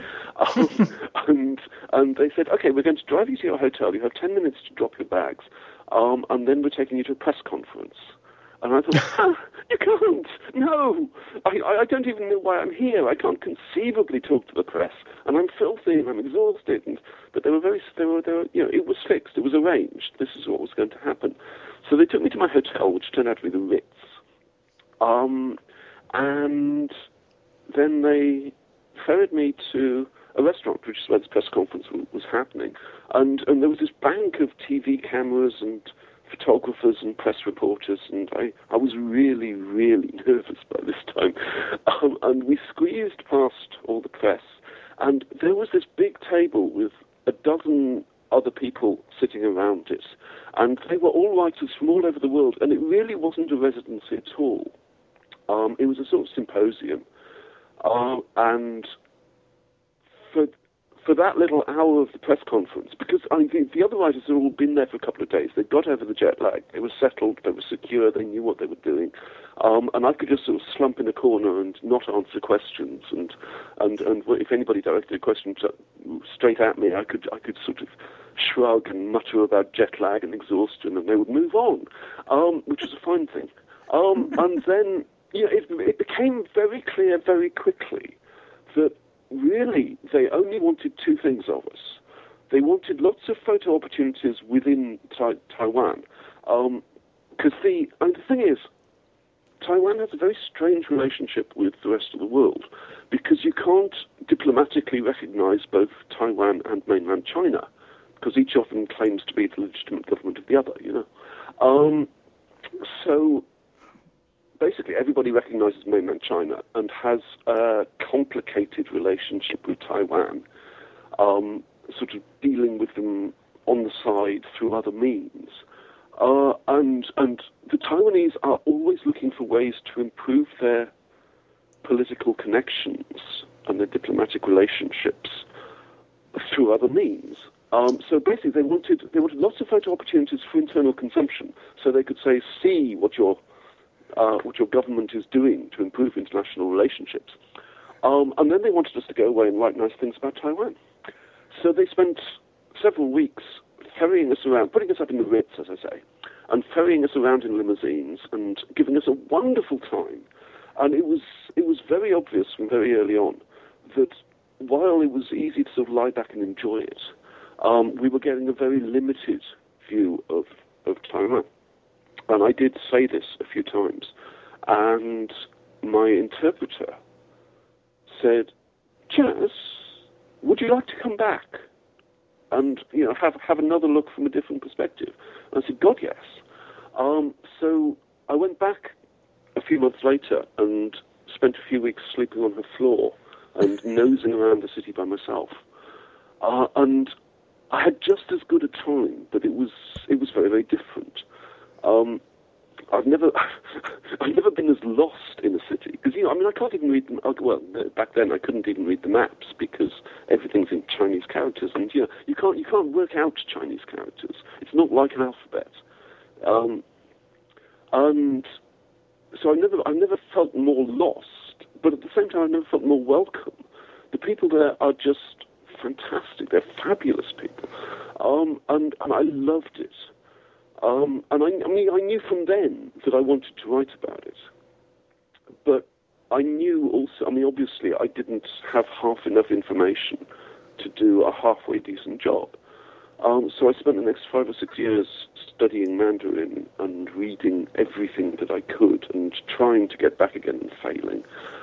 And they said, okay, we're going to drive you to your hotel. You have 10 minutes to drop your bags, and then we're taking you to a press conference. And I thought, you can't. No, I don't even know why I'm here. I can't conceivably talk to the press, and I'm filthy and I'm exhausted. But they were, it was fixed. It was arranged. This is what was going to happen. So they took me to my hotel, which turned out to be the Ritz. And then they ferried me to a restaurant, which is where this press conference was happening. And there was this bank of TV cameras and photographers and press reporters, and I was really, really nervous by this time. And we squeezed past all the press, and there was this big table with a dozen other people sitting around it, and they were all writers from all over the world, and it really wasn't a residency at all. It was a sort of symposium, and for that little hour of the press conference, because the other writers had all been there for a couple of days. They'd got over the jet lag. They were settled. They were secure. They knew what they were doing. And I could just sort of slump in a corner and not answer questions. And if anybody directed a question straight at me, I could sort of shrug and mutter about jet lag and exhaustion, and they would move on, which was a fine thing. And then it became very clear very quickly that really, they only wanted two things of us. They wanted lots of photo opportunities within Taiwan. Because the thing is, Taiwan has a very strange relationship with the rest of the world, because you can't diplomatically recognize both Taiwan and mainland China, because each of them claims to be the legitimate government of the other, So basically, everybody recognizes mainland China and has a complicated relationship with Taiwan, sort of dealing with them on the side through other means. And the Taiwanese are always looking for ways to improve their political connections and their diplomatic relationships through other means. So basically, they wanted lots of photo opportunities for internal consumption, so they could say, see what your government is doing to improve international relationships. And then they wanted us to go away and write nice things about Taiwan. So they spent several weeks ferrying us around, putting us up in the Ritz, as I say, and ferrying us around in limousines and giving us a wonderful time. And it was very obvious from very early on that while it was easy to sort of lie back and enjoy it, we were getting a very limited view of Taiwan. And I did say this a few times. And my interpreter said, Chaz, would you like to come back and have another look from a different perspective? And I said, God, yes. So I went back a few months later and spent a few weeks sleeping on her floor and nosing around the city by myself. And I had just as good a time, but it was very, very different. I've never been as lost in a city, because I can't even read them. Well, back then I couldn't even read the maps because everything's in Chinese characters, and you can't work out Chinese characters. It's not like an alphabet, and so I never felt more lost, but at the same time I never felt more welcome. The people there are just fantastic. They're fabulous people, and I loved it. And I knew from then that I wanted to write about it. But I knew also, obviously I didn't have half enough information to do a halfway decent job. So I spent the next 5 or 6 years studying Mandarin and reading everything that I could and trying to get back again and failing.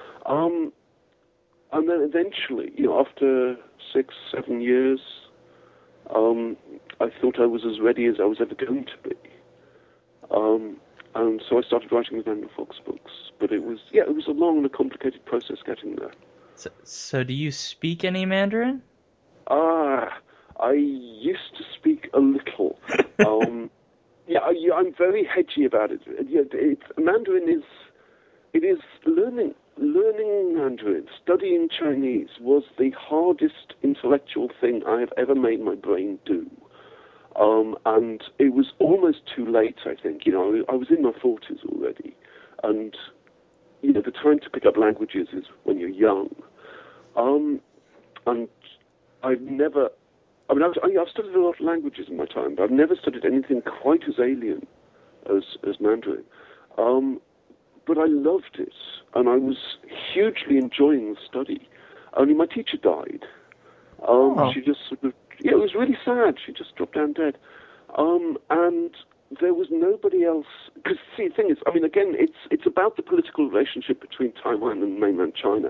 And then eventually, after 6, 7 years, I thought I was as ready as I was ever going to be. And so I started writing the Randall Fox books. But it was a long and a complicated process getting there. So do you speak any Mandarin? I used to speak a little. I'm very hedgy about it. Mandarin is learning Mandarin, studying Chinese was the hardest intellectual thing I have ever made my brain do. And it was almost too late, I think. I was in my 40s already. And, the time to pick up languages is when you're young. And I've studied a lot of languages in my time, but I've never studied anything quite as alien as Mandarin. But I loved it, and I was hugely enjoying the study. Only my teacher died. She just sort of, it was really sad. She just dropped down dead. And there was nobody else. Because, see, the thing is, again, it's about the political relationship between Taiwan and mainland China.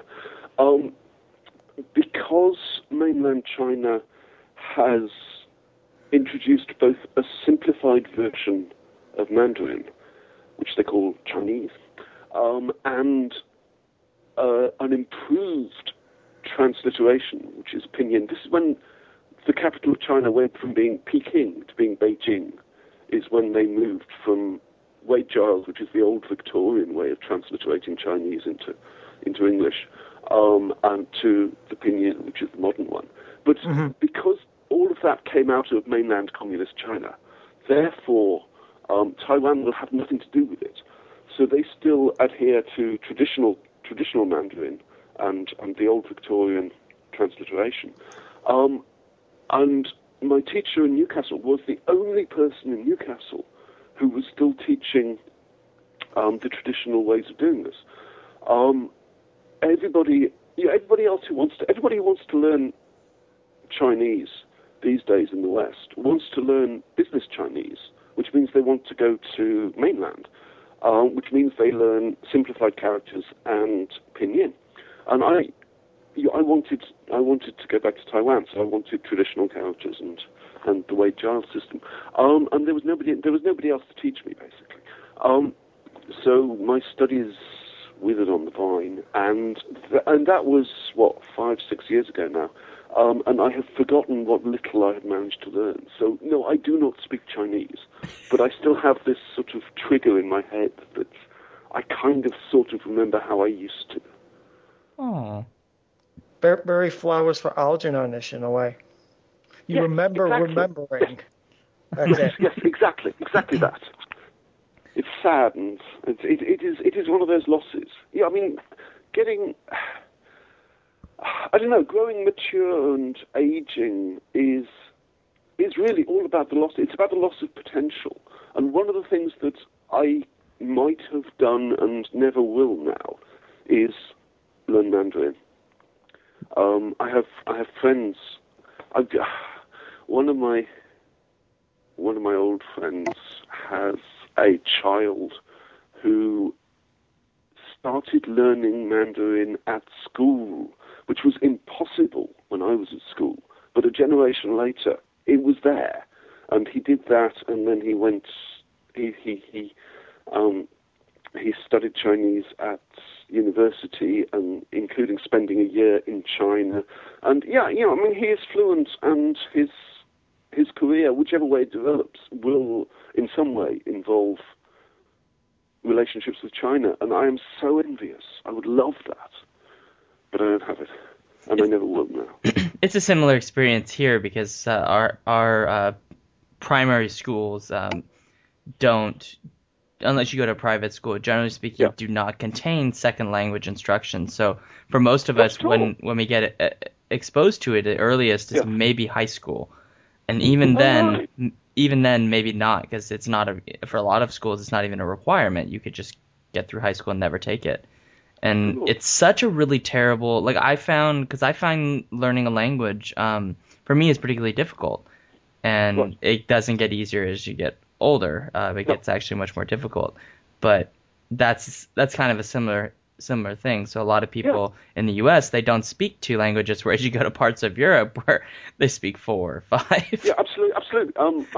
Because mainland China has introduced both a simplified version of Mandarin, which they call Chinese, and an improved transliteration, which is Pinyin. This is when the capital of China went from being Peking to being Beijing, is when they moved from Wade Giles, which is the old Victorian way of transliterating Chinese into English, and to the Pinyin, which is the modern one. But because all of that came out of mainland communist China, therefore Taiwan will have nothing to do with it. So they still adhere to traditional Mandarin and the old Victorian transliteration. And my teacher in Newcastle was the only person in Newcastle who was still teaching the traditional ways of doing this. Everybody who wants to learn Chinese these days in the West wants to learn business Chinese, which means they want to go to mainland, which means they learn simplified characters and Pinyin. And I wanted to go back to Taiwan, so I wanted traditional characters and the Wade Giles system. And there was nobody else to teach me, basically. So my studies withered on the vine, and that was 5, 6 years ago now. And I have forgotten what little I had managed to learn. So, no, I do not speak Chinese, but I still have this sort of trigger in my head that I kind of sort of remember how I used to. Oh. Very flowers for Algernon-ish in a way. You remember exactly. Remembering. That's it. Yes, exactly that. It's sad, and it is one of those losses. Yeah, growing mature and aging is really all about the loss. It's about the loss of potential. And one of the things that I might have done and never will now is learn Mandarin. I have friends. One of my old friends has a child who started learning Mandarin at school, which was impossible when I was at school. But a generation later, it was there, and he did that, and then he went. He studied Chinese at university, and including spending a year in China. And he is fluent, and his career, whichever way it develops, will in some way involve relationships with China. And I am so envious. I would love that, but I don't have it, and I never will now. It's a similar experience here because our primary schools don't. Unless you go to a private school, generally speaking, do not contain second language instruction. So for most of us, when we get exposed to it, the earliest is maybe high school, and even then, maybe not, because it's not for a lot of schools, it's not even a requirement. You could just get through high school and never take it, and it's such a really terrible. Like I find learning a language for me is particularly difficult. and Right. it doesn't get easier as you get older. It gets actually much more difficult. But that's kind of a similar thing. So a lot of people in the U.S. they don't speak 2 languages, whereas you go to parts of Europe where they speak 4 or 5. Yeah, absolutely.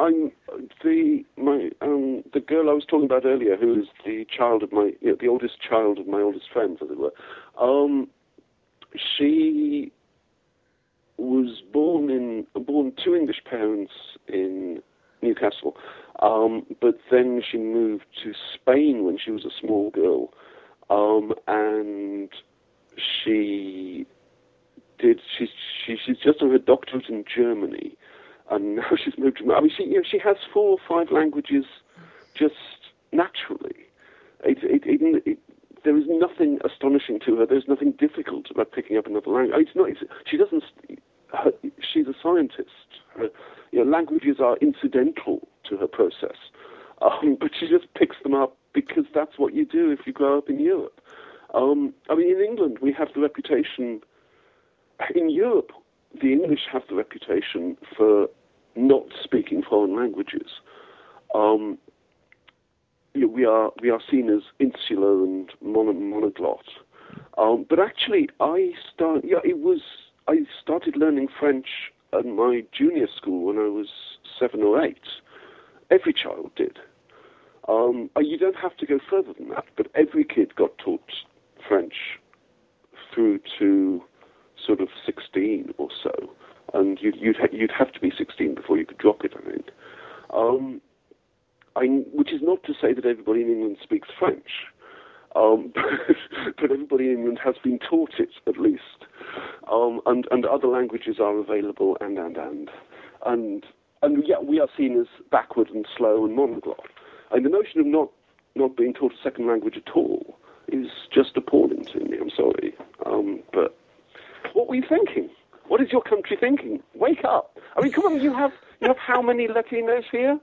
The girl I was talking about earlier, who is the child of the oldest child of my oldest friends, as it were. She was born to English parents in Newcastle, but then she moved to Spain when she was a small girl, and she's just done her doctorate in Germany, and now she's moved to. I mean, she has 4 or 5 languages just naturally. There is nothing astonishing to her. There's nothing difficult about picking up another language. She's a scientist. Languages are incidental to her process, but she just picks them up because that's what you do if you grow up in Europe. In England, we have the reputation. In Europe, the English have the reputation for not speaking foreign languages. We are seen as insular and monoglot. But actually, I started learning French at my junior school when I was 7 or 8. Every child did. You don't have to go further than that, but every kid got taught French through to sort of 16 or so, and you'd have to be 16 before you could drop it, I think. Which is not to say that everybody in England speaks French, but everybody in England has been taught it at least, and other languages are available, and we are seen as backward and slow and monoglot. And the notion of not being taught a second language at all is just appalling to me. I'm sorry, but what were you thinking? What is your country thinking? Wake up! I mean, come on, you have how many Latinos here?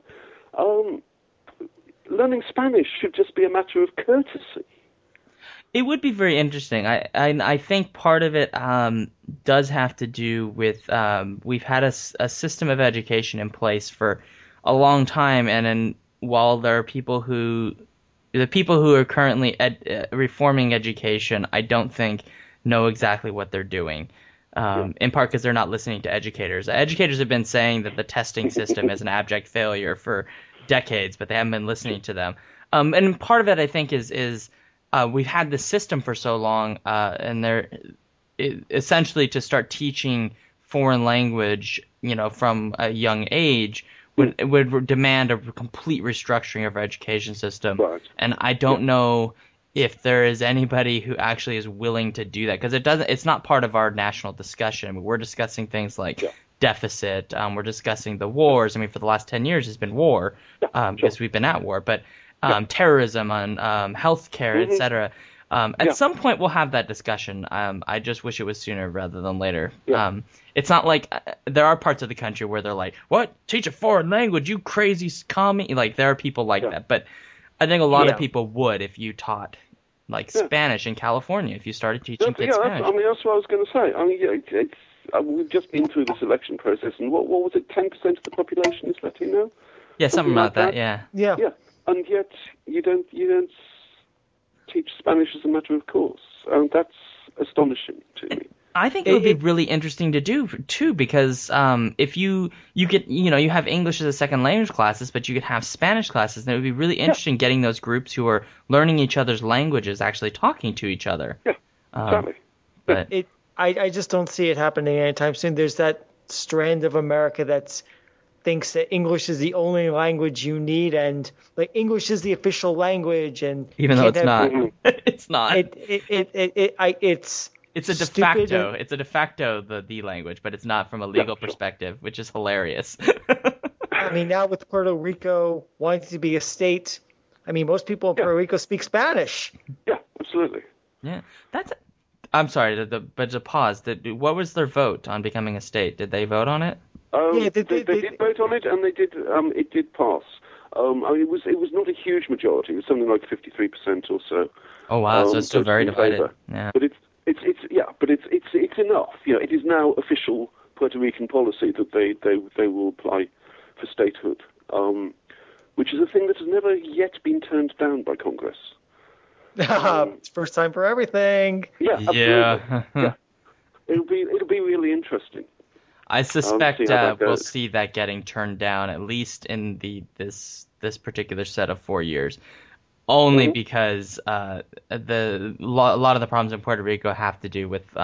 Learning Spanish should just be a matter of courtesy. It would be very interesting. I think part of it does have to do with we've had a system of education in place for a long time, and while there are the people who are currently reforming education, I don't think know exactly what they're doing. In part because they're not listening to educators. Educators have been saying that the testing system is an abject failure for decades, but they haven't been listening to them. And part of it, I think, is we've had this system for so long, and they're essentially to start teaching foreign language, from a young age would demand a complete restructuring of our education system. Right. And I don't know if there is anybody who actually is willing to do that, because it's not part of our national discussion. I mean, we're discussing things like deficit. We're discussing the wars. I mean, for the last 10 years, it's been war because we've been at war. But terrorism and healthcare, etc. At some point, we'll have that discussion. I just wish it was sooner rather than later. It's not like there are parts of the country where they're like, "What? Teach a foreign language? You crazy commie!" Like there are people like that, but I think a lot of people would if you taught Spanish in California. If you started teaching kids Spanish. That's what I was going to say. We've just been through this election process, and what was it? 10% of the population is Latino. Yeah, something about that. Yeah. And yet you don't teach Spanish as a matter of course. That's astonishing to me. I think it would be really interesting to do too, because if you get you have English as a second language classes, but you could have Spanish classes, and it would be really interesting getting those groups who are learning each other's languages actually talking to each other. Yeah, exactly. But I just don't see it happening anytime soon. There's that strand of America that thinks that English is the only language you need, and English is the official language, and even though it's not, it's not. It's a de facto. It's a de facto the language, but it's not from a legal perspective, which is hilarious. I mean, now with Puerto Rico wanting to be a state, I mean, most people in Puerto Rico speak Spanish. Yeah, absolutely. Yeah, I'm sorry, but to pause. What was their vote on becoming a state? Did they vote on it? They did vote on it, and they did. It did pass. It was not a huge majority. It was something like 53% or so. Oh wow! So it's still very divided. Favor. Yeah. But it's enough. It is now official Puerto Rican policy that they will apply for statehood, which is a thing that has never yet been turned down by Congress. It's first time for everything. Yeah, absolutely. Yeah. It'll be really interesting. I suspect see how that we'll goes. see that getting turned down, at least in this particular set of 4 years. Only because a lot of the problems in Puerto Rico have to do with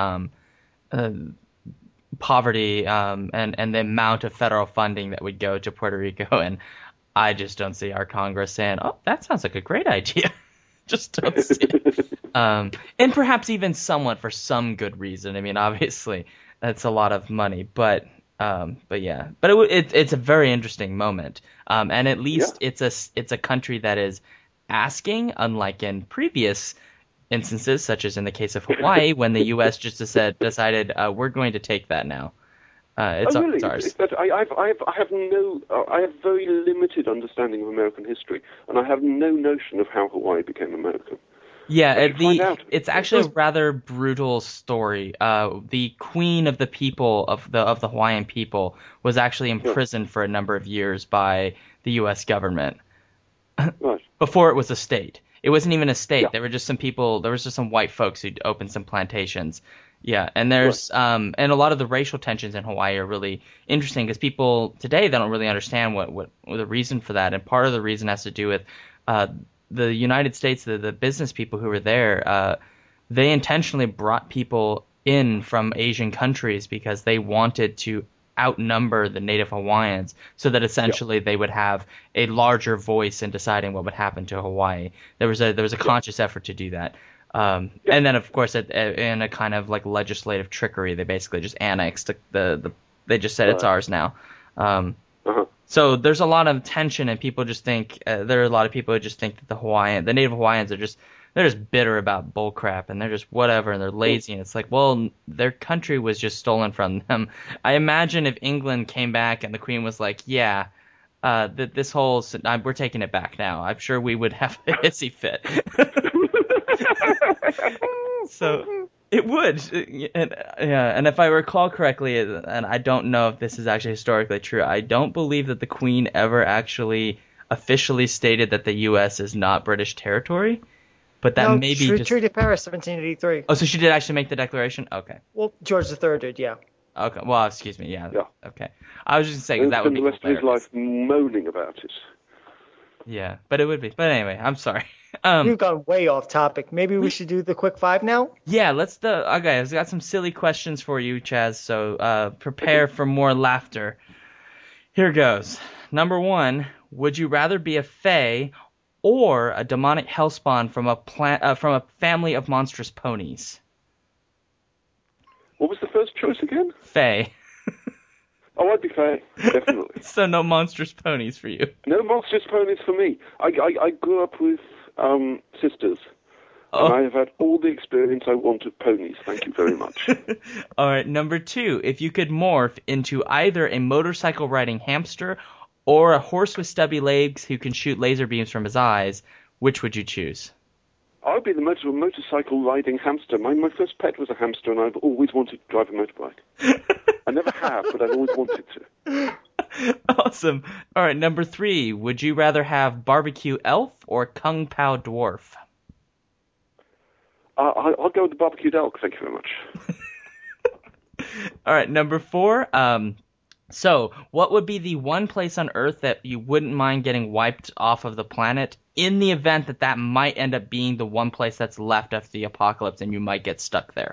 poverty and the amount of federal funding that would go to Puerto Rico, and I just don't see our Congress saying, "Oh, that sounds like a great idea." Just don't see it. And perhaps even somewhat for some good reason. I mean, obviously that's a lot of money, but yeah, but it's a very interesting moment, and at least it's a country that is asking, unlike in previous instances, such as in the case of Hawaii, when the U.S. just decided we're going to take that now. It's ours. I have very limited understanding of American history, and I have no notion of how Hawaii became American. Yeah, it's actually a rather brutal story. The queen of the people of the Hawaiian people was actually imprisoned for a number of years by the U.S. government. Right. Before it was a state. It wasn't even a state. Yeah. There were just some people. There was just some white folks who'd opened some plantations. Yeah, and there's and a lot of the racial tensions in Hawaii are really interesting because people today, they don't really understand what the reason for that, and part of the reason has to do with the United States, the business people who were there. They intentionally brought people in from Asian countries because they wanted to outnumber the native Hawaiians so that essentially they would have a larger voice in deciding what would happen to Hawaii. There was a conscious effort to do that. And then, of course, in a kind of like legislative trickery, they basically just annexed they just said it's ours now. So there's a lot of tension, and people just think there are a lot of people who just think that the native Hawaiians they're just bitter about bullcrap, and they're just whatever, and they're lazy, and it's like, well, their country was just stolen from them. I imagine if England came back and the Queen was like, yeah, this whole we're taking it back now, I'm sure we would have a hissy fit. So it would, and if I recall correctly, and I don't know if this is actually historically true, I don't believe that the Queen ever actually officially stated that the U.S. is not British territory. But that may be just... Treaty of Paris, 1783. Oh, so she did actually make the declaration? Okay. Well, George III did, yeah. Okay. Well, excuse me. Yeah. Okay. I was just saying that would be the rest of his life moaning about it. Yeah, but it would be. But anyway, I'm sorry. We've gone way off topic. Maybe we should do the quick five now? Yeah, okay, I've got some silly questions for you, Chaz, so prepare for more laughter. Here goes. Number 1, would you rather be a fae or a demonic hellspawn from a family of monstrous ponies? What was the first choice again? Fae. Oh, I'd be fae, definitely. So no monstrous ponies for you. No monstrous ponies for me. I grew up with sisters, and I have had all the experience I want of ponies. Thank you very much. All right, number 2, if you could morph into either a motorcycle riding hamster or a horse with stubby legs who can shoot laser beams from his eyes, which would you choose? I would be the motorcycle riding hamster. My first pet was a hamster, and I've always wanted to drive a motorbike. I never have, but I've always wanted to. Awesome. All right, number 3, would you rather have barbecue elf or kung pao dwarf? I'll go with the barbecued elk, thank you very much. All right, number 4, so, what would be the one place on Earth that you wouldn't mind getting wiped off of the planet in the event that might end up being the one place that's left after the apocalypse and you might get stuck there?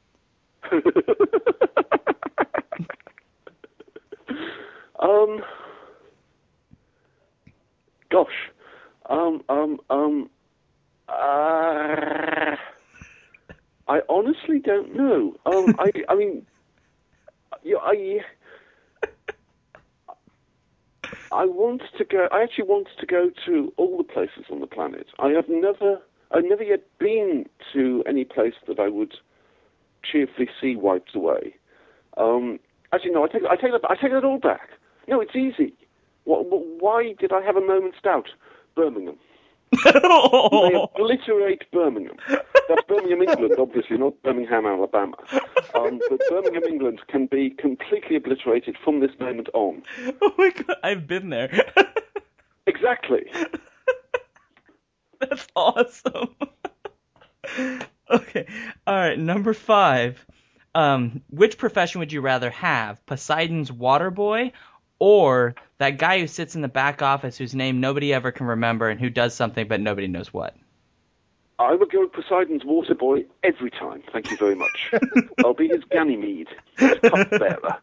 I honestly don't know. I mean, I actually want to go to all the places on the planet. I've never yet been to any place that I would cheerfully see wiped away. Actually, no, I take that all back. No, it's easy. Why did I have a moment's doubt? Birmingham. They obliterate Birmingham. That's Birmingham, England, obviously, not Birmingham, Alabama. But Birmingham, England can be completely obliterated from this moment on. Oh my god, I've been there. Exactly. That's awesome. Okay, all right, number 5. Which profession would you rather have? Poseidon's water boy, or that guy who sits in the back office whose name nobody ever can remember and who does something but nobody knows what? I would go with Poseidon's water boy every time. Thank you very much. I'll be his Ganymede, his cupbearer.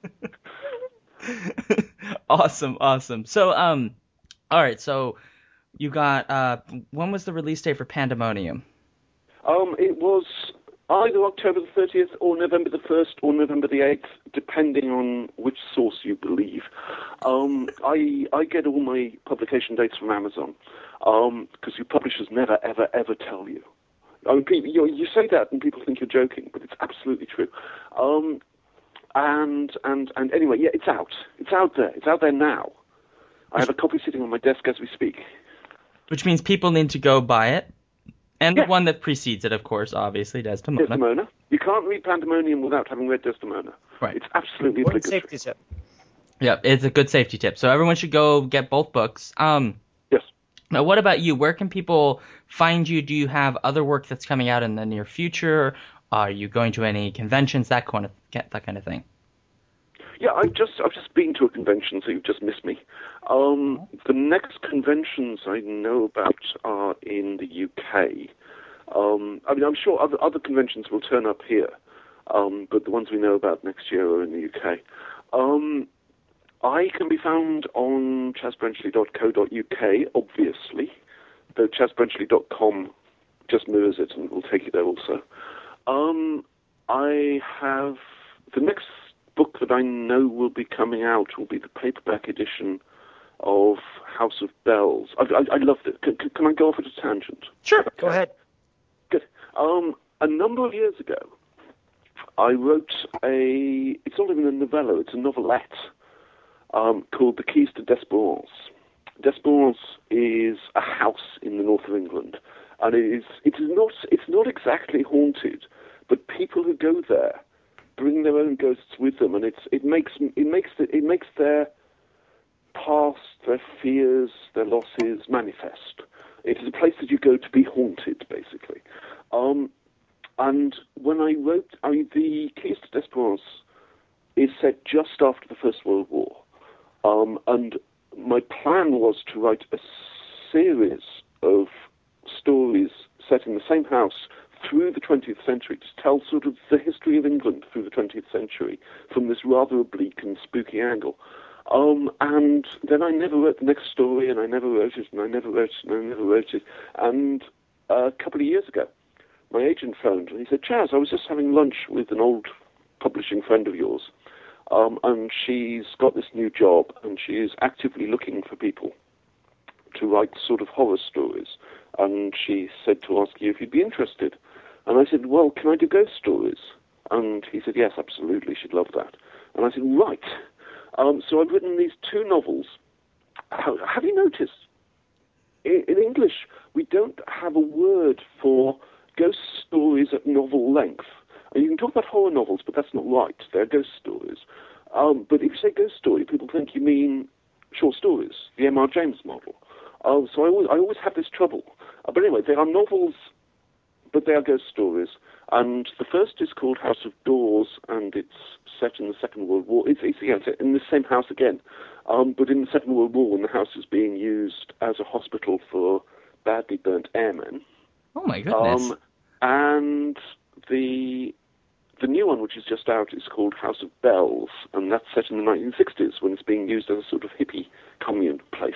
Awesome. So, all right. So, you got. When was the release date for Pandemonium? It was either October the 30th or November the 1st or November the 8th, depending on which source you believe. I get all my publication dates from Amazon, because your publishers never, ever, ever tell you. I mean, you say that and people think you're joking, but it's absolutely true. And anyway, yeah, it's out. It's out there. It's out there now. I have a copy sitting on my desk as we speak. Which means people need to go buy it. And the one that precedes it, of course, obviously, Desdemona. Desdemona. You can't read Pandemonium without having read Desdemona. Right. It's absolutely One obligatory. safety tip. Yeah, it's a good safety tip. So everyone should go get both books. Yes. Now, what about you? Where can people find you? Do you have other work that's coming out in the near future? Are you going to any conventions? That kind of thing. Yeah, I've just been to a convention, so you've just missed me. The next conventions I know about are in the UK. I mean, I'm sure other conventions will turn up here, but the ones we know about next year are in the UK. I can be found on chazbrenchley.co.uk, obviously, though chazbrenchley.com just mirrors it and will take you there also. I have the next book that I know will be coming out will be the paperback edition of House of Bells. I loved it. Can I go off at a tangent? Sure. Go ahead. Good. A number of years ago, I wrote it's not even a novella, it's a novelette, called The Keys to Desperance. Desperance is a house in the north of England, and it's not exactly haunted, but people who go there bring their own ghosts with them, and it makes their past, their fears, their losses manifest. It is a place that you go to be haunted, basically. And when I wrote, The Keys to Desperance is set just after the First World War, and my plan was to write a series of stories set in the same house through the 20th century, to tell sort of the history of England through the 20th century from this rather oblique and spooky angle. And then I never wrote the next story, and I never wrote it, and I never wrote it, and I never wrote it. And a couple of years ago, my agent phoned, and he said, Chaz, I was just having lunch with an old publishing friend of yours, and she's got this new job, and she is actively looking for people to write sort of horror stories. And she said to ask you if you'd be interested. And I said, well, can I do ghost stories? And he said, yes, absolutely, she'd love that. And I said, right. So I've written these 2 novels. Have you noticed? In English, we don't have a word for ghost stories at novel length. And you can talk about horror novels, but that's not right. They're ghost stories. But if you say ghost story, people think you mean short stories, the M.R. James model. So I always have this trouble. But anyway, they are novels, but they are ghost stories. And the first is called House of Doors, and it's set in the Second World War. It's in the same house again, but in the Second World War, when the house is being used as a hospital for badly burnt airmen. Oh my goodness! And the new one, which is just out, is called House of Bells, and that's set in the 1960s when it's being used as a sort of hippie commune place.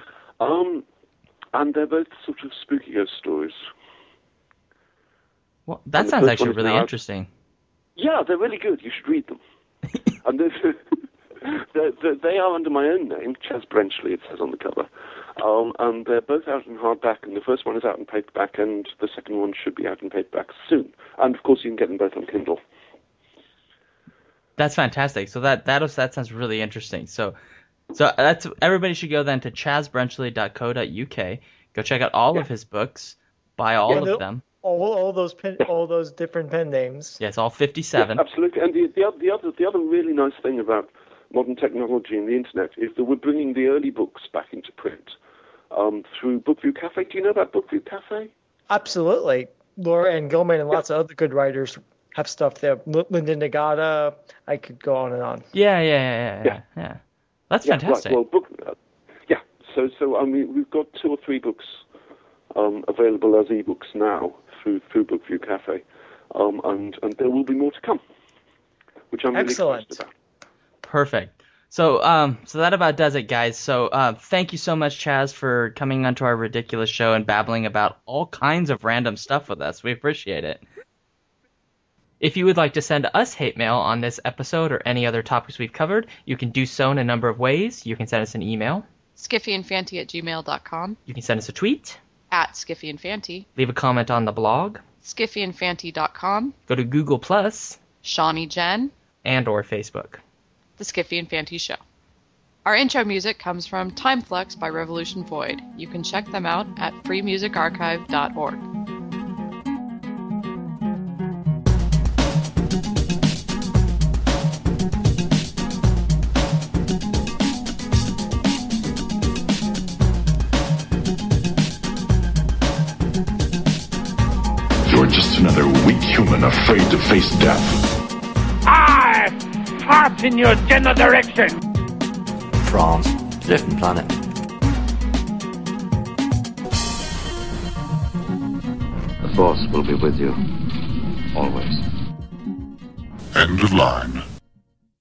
And they're both sort of spooky ghost stories. Well, that sounds actually really interesting. Yeah, they're really good. You should read them. And they are under my own name, Chaz Brenchley, it says on the cover. And they're both out in hardback, and the first one is out in paperback, and the second one should be out in paperback soon. And, of course, you can get them both on Kindle. That's fantastic. So that sounds really interesting. So that's everybody should go then to chazbrenchley.co.uk, Go check out all of his books. Buy all of them. All those different pen names. Yes, all 57. Yeah, absolutely. And the other really nice thing about modern technology and the internet is that we're bringing the early books back into print through Bookview Cafe. Do you know about Bookview Cafe? Absolutely. Laura Ann Gilman and lots of other good writers have stuff there. Linda Nagata. I could go on and on. Yeah. That's fantastic. Right. Well, So I mean, we've got 2 or 3 books available as ebooks now through Bookview Cafe, and there will be more to come, which I'm really excited about. Perfect. So that about does it, guys. So thank you so much, Chaz, for coming onto our ridiculous show and babbling about all kinds of random stuff with us. We appreciate it. If you would like to send us hate mail on this episode or any other topics we've covered, you can do so in a number of ways. You can send us an email. skiffyandfanty@gmail.com. You can send us a tweet. @skiffyandfanty. Leave a comment on the blog. skiffyandfanty.com. Go to Google+. Shawnee Jen. And or Facebook. The Skiffy and Fanty Show. Our intro music comes from Timeflux by Revolution Void. You can check them out at freemusicarchive.org. You're just another weak human afraid to face death. I fart in your general direction. France, it's a different planet. The Force will be with you, always. End of line.